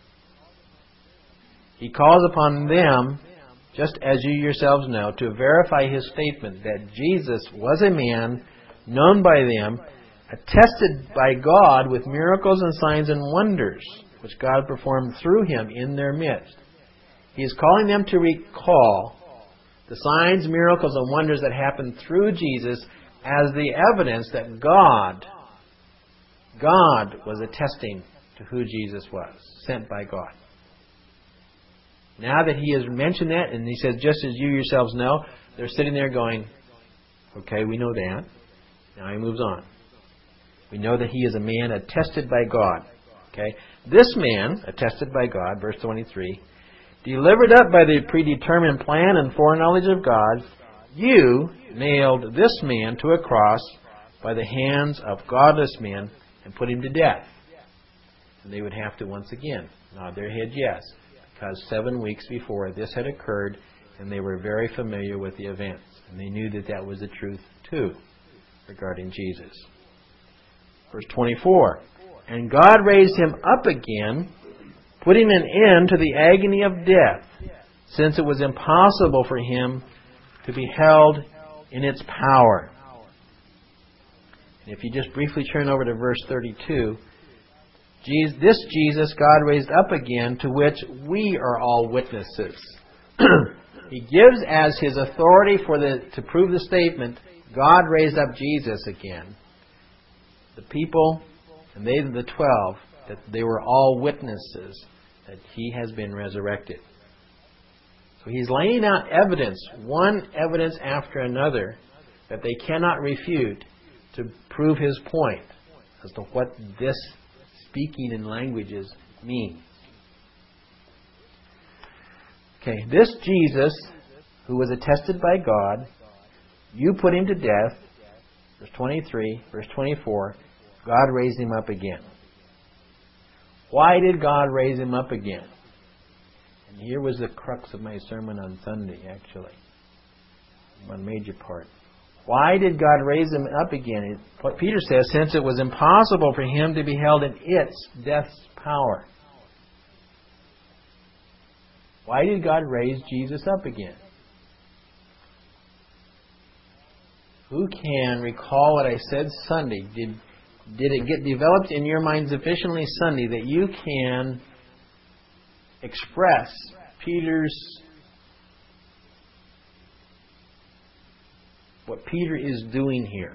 He calls upon them, just as you yourselves know, to verify his statement that Jesus was a man known by them, attested by God with miracles and signs and wonders, which God performed through him in their midst. He is calling them to recall the signs, miracles, and wonders that happened through Jesus as the evidence that God was attesting to who Jesus was, sent by God. Now that he has mentioned that, and he says, just as you yourselves know, they're sitting there going, okay, we know that. Now he moves on. We know that he is a man attested by God. Okay? This man, attested by God, verse 23, delivered up by the predetermined plan and foreknowledge of God, you nailed this man to a cross by the hands of godless men and put him to death. And they would have to once again nod their head yes, because 7 weeks before this had occurred and they were very familiar with the events. And they knew that that was the truth too regarding Jesus. Verse 24, and God raised him up again, putting an end to the agony of death, since it was impossible for him to be held in its power. And if you just briefly turn over to verse 32, this Jesus God raised up again, to which we are all witnesses. He gives as his authority to prove the statement, God raised up Jesus again. The people, and they the 12, that they were all witnesses that he has been resurrected. So he's laying out evidence, one evidence after another, that they cannot refute to prove his point as to what this speaking in languages means. Okay, this Jesus, who was attested by God, you put him to death, verse 23, verse 24, God raised him up again. Why did God raise him up again? And here was the crux of my sermon on Sunday, actually. One major part. Why did God raise him up again? What Peter says, since it was impossible for him to be held in its, death's power. Why did God raise Jesus up again? Who can recall what I said Sunday? Did it get developed in your mind sufficiently Sunday that you can express what Peter is doing here?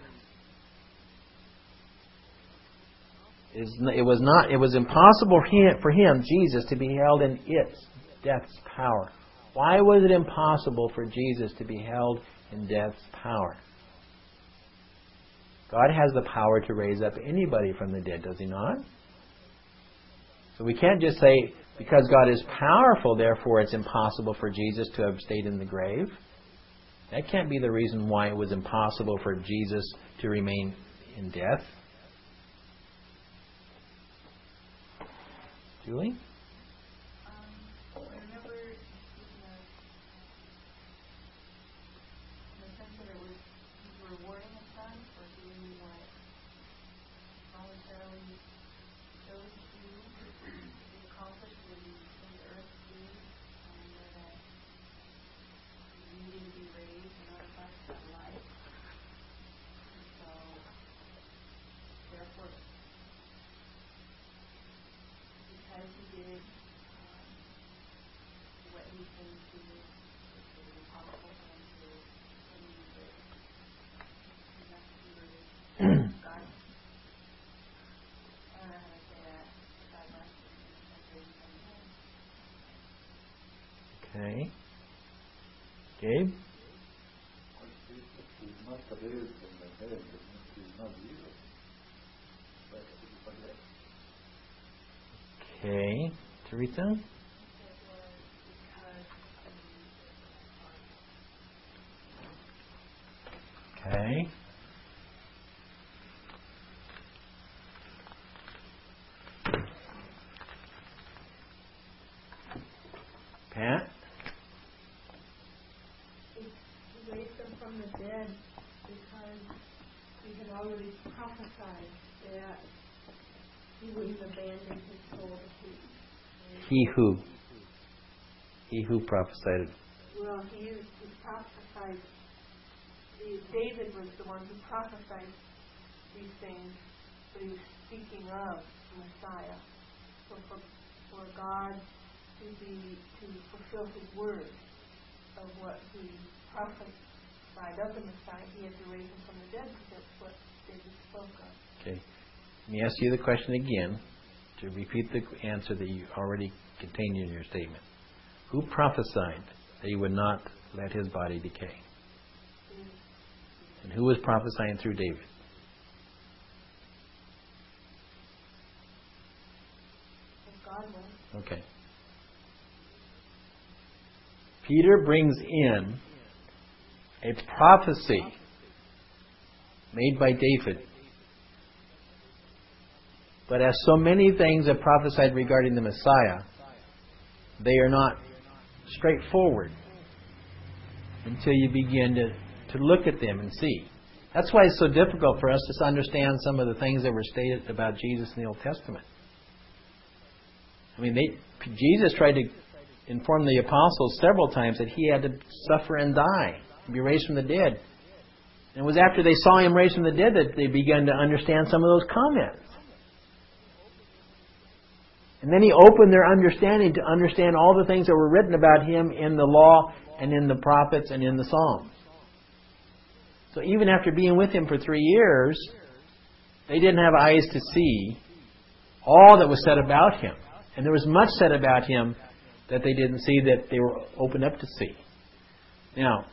It was impossible for him, Jesus, to be held in its, death's power. Why was it impossible for Jesus to be held in death's power? God has the power to raise up anybody from the dead, does He not? So we can't just say, because God is powerful, therefore it's impossible for Jesus to have stayed in the grave. That can't be the reason why it was impossible for Jesus to remain in death. Julie? I remember in the sense that it was rewarding a son for doing what voluntarily chose to do, to accomplish what he came to earth to do, and that he needed to be raised in order for us to have life. And so, therefore, because he did what he came to do, it was impossible for him to continue to not be raised. God, I don't know how to say that. God blessed him and raised him again. Okay. Gabe? He's not raised from the dead, he's not Jesus. Okay. Teresa? Okay. Pat? He raised him from the dead because he had already prophesied that he wouldn't abandon his soul to Hades. He who prophesied. Well, he prophesied. David was the one who prophesied these things, but he was speaking of the Messiah. So for God to fulfill His word of what He prophesied of the Messiah, He had to raise him from the dead because that's what David spoke of. Okay. Let me ask you the question again to repeat the answer that you already contained in your statement. Who prophesied that He would not let His body decay? And who was prophesying through David? God was. Okay. Peter brings in a prophecy made by David. But as so many things are prophesied regarding the Messiah, they are not straightforward until you begin to look at them and see. That's why it's so difficult for us to understand some of the things that were stated about Jesus in the Old Testament. I mean, Jesus tried to inform the apostles several times that He had to suffer and die, and be raised from the dead. And it was after they saw Him raised from the dead that they began to understand some of those comments. And then He opened their understanding to understand all the things that were written about Him in the law and in the prophets and in the Psalms. So even after being with Him for 3 years, they didn't have eyes to see all that was said about Him. And there was much said about Him that they didn't see, that they were opened up to see. Now,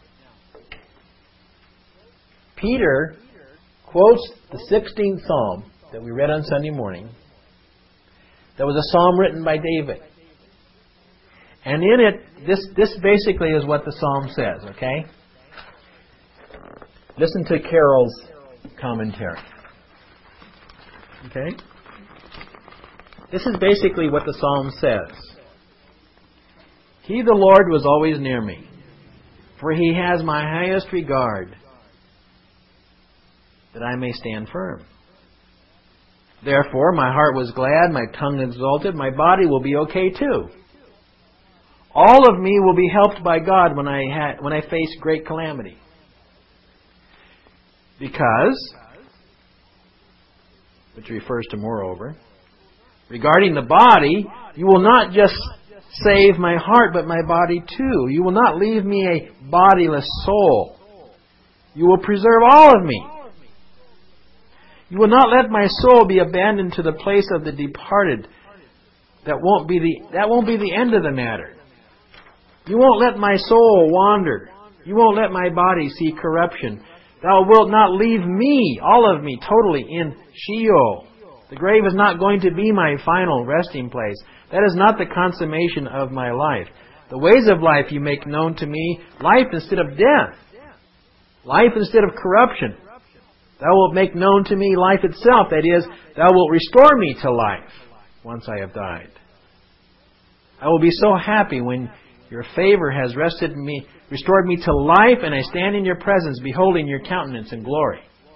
Peter quotes the 16th Psalm that we read on Sunday morning. That was a psalm written by David. And in it, this basically is what the psalm says, okay? Listen to Carol's commentary. Okay? This is basically what the psalm says. He, the Lord, was always near me, for He has my highest regard, that I may stand firm. Therefore, my heart was glad, my tongue exulted, my body will be okay too. All of me will be helped by God when I face great calamity. Because, which refers to moreover, regarding the body, you will not just save my heart, but my body too. You will not leave me a bodiless soul. You will preserve all of me. You will not let my soul be abandoned to the place of the departed. That won't be the end of the matter. You won't let my soul wander. You won't let my body see corruption. Thou wilt not leave me, all of me, totally in Sheol. The grave is not going to be my final resting place. That is not the consummation of my life. The ways of life you make known to me, life instead of death. Life instead of corruption. Thou wilt make known to me life itself. That is, Thou wilt restore me to life once I have died. I will be so happy when Your favor has restored me to life, and I stand in Your presence, beholding Your countenance and glory.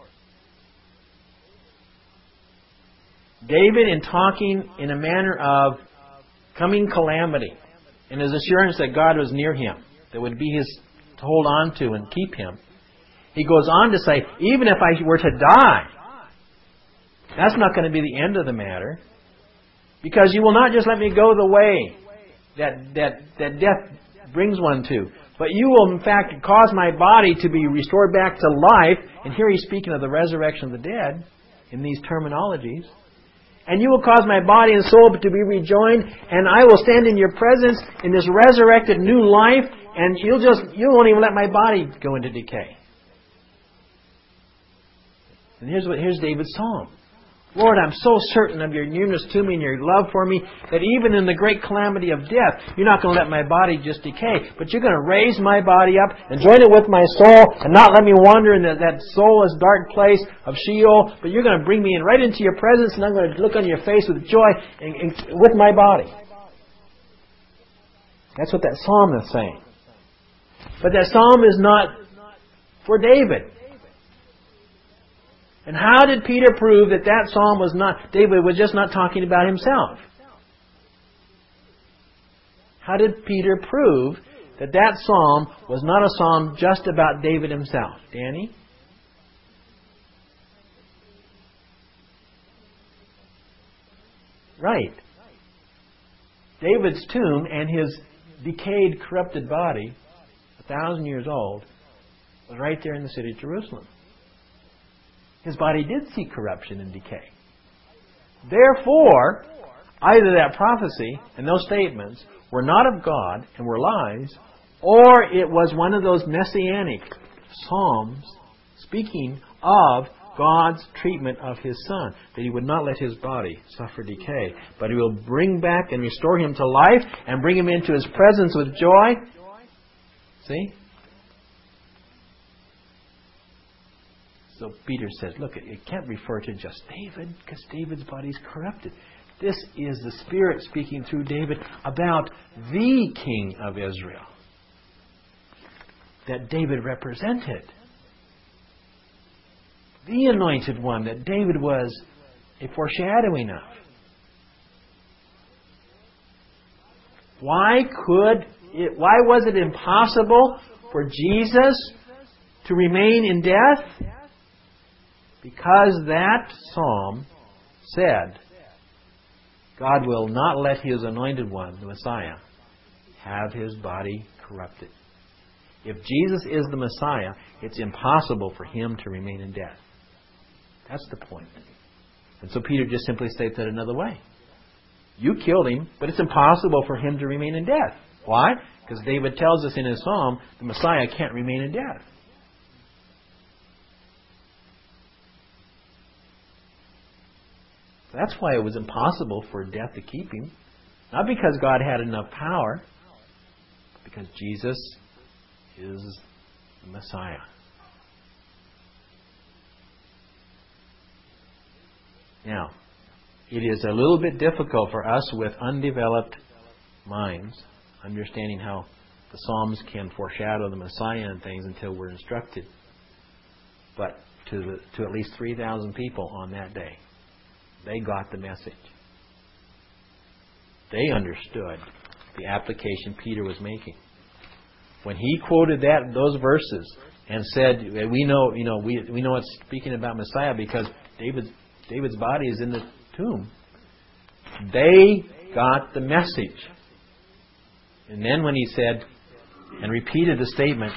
David, in talking in a manner of coming calamity, and his assurance that God was near him, that would be his to hold on to and keep him, he goes on to say, even if I were to die, that's not going to be the end of the matter, because You will not just let me go the way that death brings one to, but You will in fact cause my body to be restored back to life. And here he's speaking of the resurrection of the dead in these terminologies. And You will cause my body and soul to be rejoined, and I will stand in Your presence in this resurrected new life, and You won't even let my body go into decay. And here's David's psalm. Lord, I'm so certain of Your nearness to me and Your love for me that even in the great calamity of death, You're not going to let my body just decay, but You're going to raise my body up and join it with my soul and not let me wander in that soulless, dark place of Sheol, but You're going to bring me right into Your presence, and I'm going to look on Your face with joy and with my body. That's what that psalm is saying. But that psalm is not for David. And how did Peter prove that psalm was not, David was just not talking about himself? How did Peter prove that psalm was not a psalm just about David himself? Danny? Right. David's tomb and his decayed, corrupted body, 1,000 years old, was right there in the city of Jerusalem. His body did see corruption and decay. Therefore, either that prophecy and those statements were not of God and were lies, or it was one of those messianic psalms speaking of God's treatment of His Son, that He would not let His body suffer decay, but He will bring back and restore Him to life and bring Him into His presence with joy. See? So Peter says, look, it can't refer to just David, because David's body is corrupted. This is the Spirit speaking through David about the King of Israel that David represented. The Anointed One that David was a foreshadowing of. Why was it impossible for Jesus to remain in death? Because that psalm said, God will not let His Anointed One, the Messiah, have His body corrupted. If Jesus is the Messiah, it's impossible for Him to remain in death. That's the point. And so Peter just simply states it another way. You killed Him, but it's impossible for Him to remain in death. Why? Because David tells us in his psalm, the Messiah can't remain in death. That's why it was impossible for death to keep Him. Not because God had enough power, but because Jesus is the Messiah. Now, it is a little bit difficult for us with undeveloped minds, understanding how the Psalms can foreshadow the Messiah and things until we're instructed. But to at least 3,000 people on that day, they got the message. They understood the application Peter was making. When he quoted those verses and said, we know it's speaking about Messiah because David's body is in the tomb. They got the message. And then when he said and repeated the statement,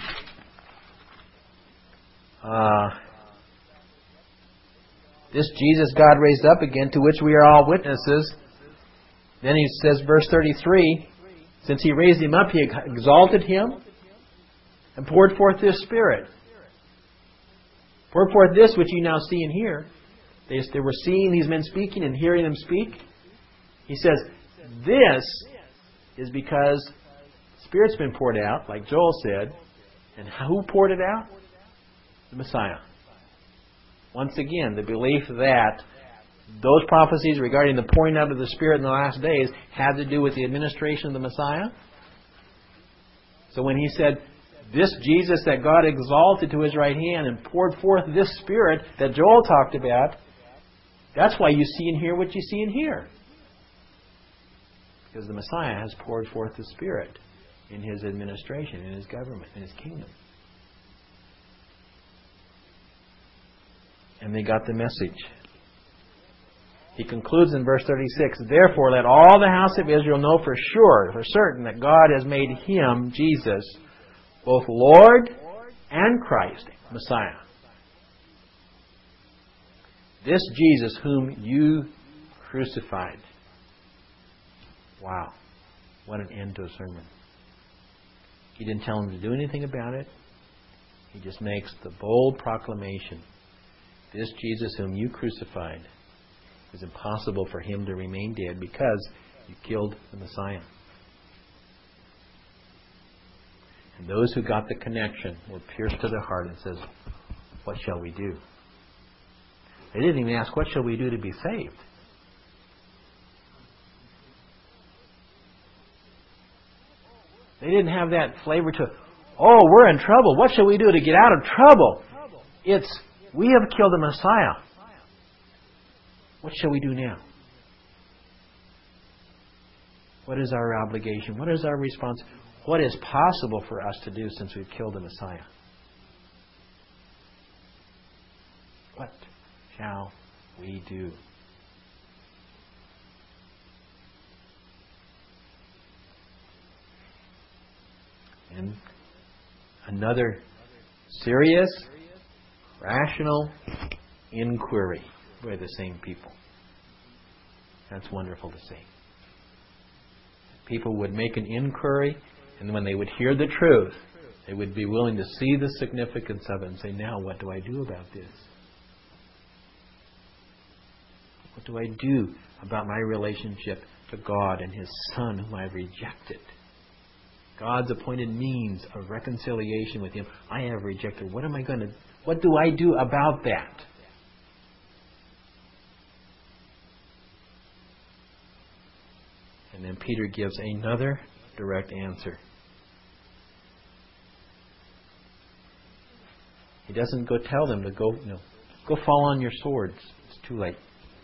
this Jesus God raised up again, to which we are all witnesses. Then he says, verse 33, Since He raised Him up, He exalted Him and poured forth His Spirit. Poured forth this which you now see and hear. They were seeing these men speaking and hearing them speak. He says, this is because the Spirit's been poured out, like Joel said. And who poured it out? The Messiah. Once again, the belief that those prophecies regarding the pouring out of the Spirit in the last days had to do with the administration of the Messiah. So when He said, this Jesus that God exalted to His right hand and poured forth this Spirit that Joel talked about, that's why you see and hear what you see and hear. Because the Messiah has poured forth the Spirit in His administration, in His government, in His kingdom. And they got the message. He concludes in verse 36, therefore let all the house of Israel know for sure, for certain, that God has made Him, Jesus, both Lord and Christ, Messiah. This Jesus whom you crucified. Wow. What an end to a sermon. He didn't tell them to do anything about it. He just makes the bold proclamation. This Jesus whom you crucified, it was impossible for Him to remain dead because you killed the Messiah. And those who got the connection were pierced to the heart and says, what shall we do? They didn't even ask, what shall we do to be saved? They didn't have that flavor to, oh, we're in trouble. What shall we do to get out of trouble? It's, we have killed the Messiah. What shall we do now? What is our obligation? What is our response? What is possible for us to do since we've killed the Messiah? What shall we do? And another serious, rational inquiry by the same people. That's wonderful to see. People would make an inquiry, and when they would hear the truth, they would be willing to see the significance of it and say, now what do I do about this? What do I do about my relationship to God and His Son whom I've rejected? God's appointed means of reconciliation with Him, I have rejected. What do I do about that? And then Peter gives another direct answer. He doesn't go tell them to go fall on your swords. It's too late.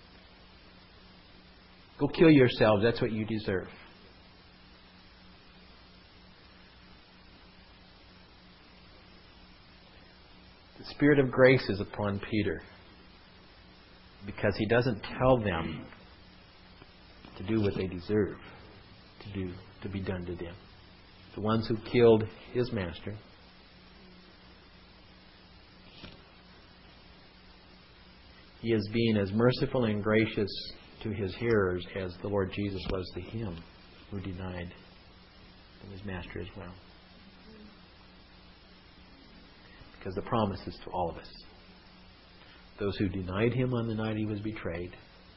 Go kill yourselves. That's what you deserve. The Spirit of grace is upon Peter because he doesn't tell them to do what they deserve to be done to them. The ones who killed his master. He is being as merciful and gracious to his hearers as the Lord Jesus was to him who denied his master as well. Because the promise is to all of us. Those who denied Him on the night He was betrayed.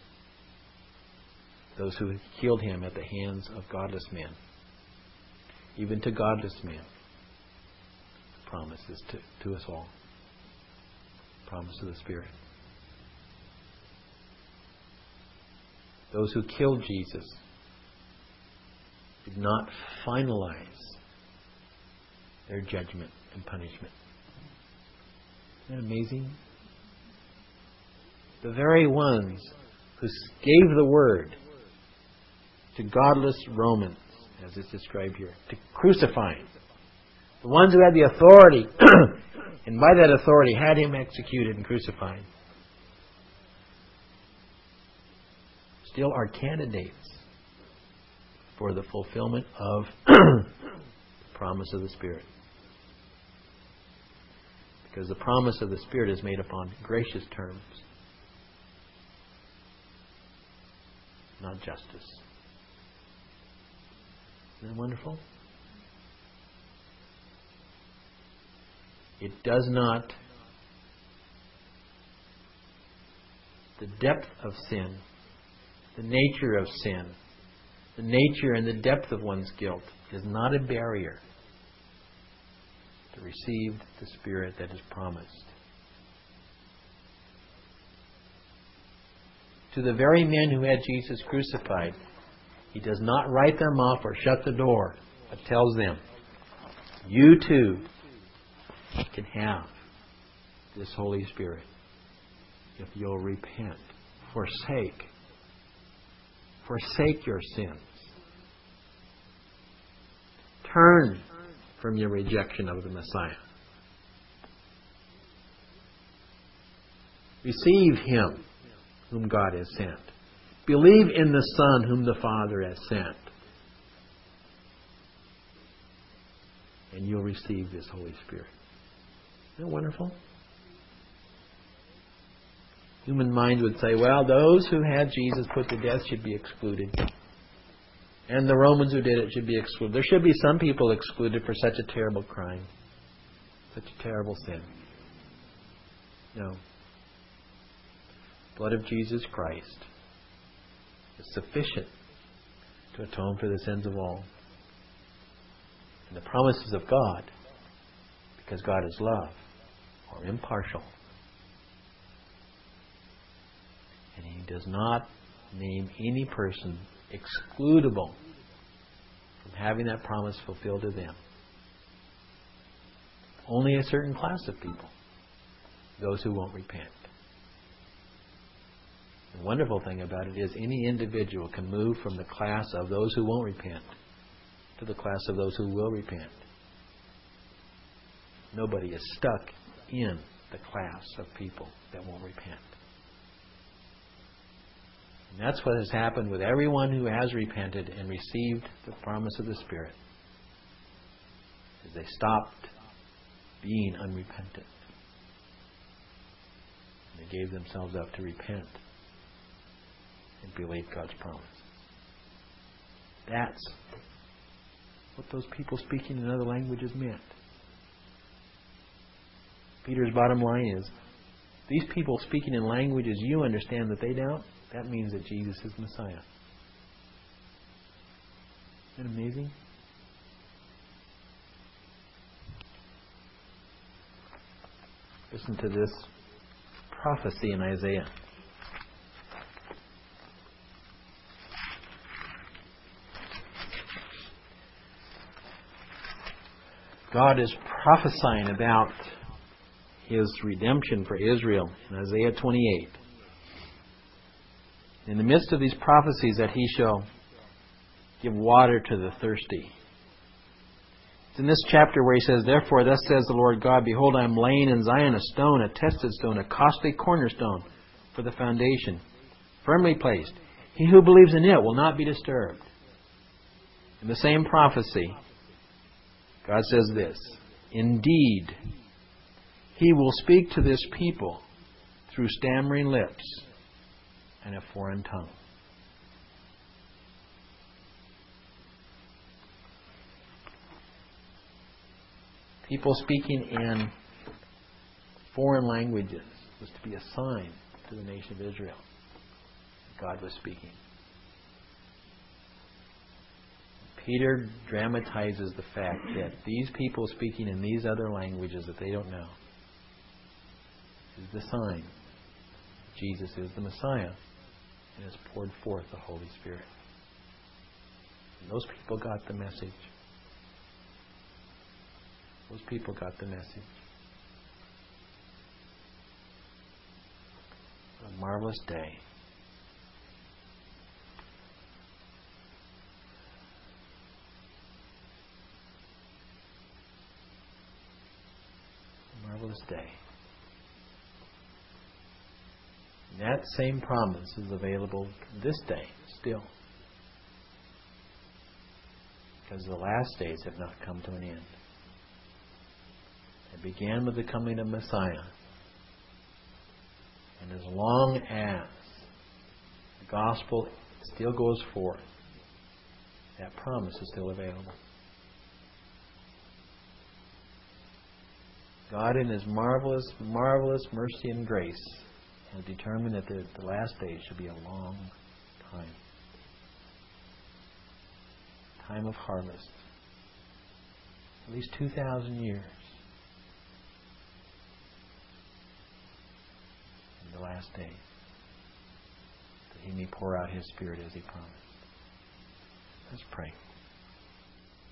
Those who killed Him at the hands of godless men. Even to godless men. The promise is to us all. The promise of the Spirit. Those who killed Jesus did not finalize their judgment and punishment. Isn't that amazing? The very ones who gave the word to godless Romans, as it's described here, to crucify Him. The ones who had the authority, and by that authority had Him executed and crucified, still are candidates for the fulfillment of the promise of the Spirit. Because the promise of the Spirit is made upon gracious terms, not justice. Isn't that wonderful? It does not. The depth of sin, the nature of sin, the nature and the depth of one's guilt is not a barrier to receive the Spirit that is promised. To the very men who had Jesus crucified, He does not write them off or shut the door, but tells them, you too can have this Holy Spirit if you'll repent. Forsake your sins. Turn from your rejection of the Messiah. Receive Him whom God has sent. Believe in the Son whom the Father has sent. And you'll receive this Holy Spirit. Isn't that wonderful? Human mind would say, well, those who had Jesus put to death should be excluded. And the Romans who did it should be excluded. There should be some people excluded for such a terrible crime. Such a terrible sin. No. The blood of Jesus Christ is sufficient to atone for the sins of all. And the promises of God, because God is love, are impartial. And He does not name any person excludable from having that promise fulfilled to them. Only a certain class of people, those who won't repent. The wonderful thing about it is any individual can move from the class of those who won't repent to the class of those who will repent. Nobody is stuck in the class of people that won't repent. And that's what has happened with everyone who has repented and received the promise of the Spirit. Is they stopped being unrepentant. And they gave themselves up to repent and believe God's promise. That's what those people speaking in other languages meant. Peter's bottom line is, these people speaking in languages you understand that they don't, that means that Jesus is Messiah. Isn't that amazing? Listen to this prophecy in Isaiah. God is prophesying about His redemption for Israel in Isaiah 28. In the midst of these prophecies that He shall give water to the thirsty. It's in this chapter where He says, therefore thus says the Lord God, behold, I am laying in Zion a stone, a tested stone, a costly cornerstone for the foundation, firmly placed. He who believes in it will not be disturbed. In the same prophecy, God says this, indeed, He will speak to this people through stammering lips and a foreign tongue. People speaking in foreign languages was to be a sign to the nation of Israel that God was speaking. Peter dramatizes the fact that these people speaking in these other languages that they don't know is the sign Jesus is the Messiah and has poured forth the Holy Spirit. And those people got the message. Those people got the message. A marvelous day. A marvelous day. And that same promise is available this day still. Because the last days have not come to an end. It began with the coming of Messiah. And as long as the gospel still goes forth, That promise is still available. God in His marvelous, marvelous mercy and grace has determined that the last days should be a long time. Time of harvest. At least 2,000 years. In the last days. That He may pour out His Spirit as He promised. Let's pray.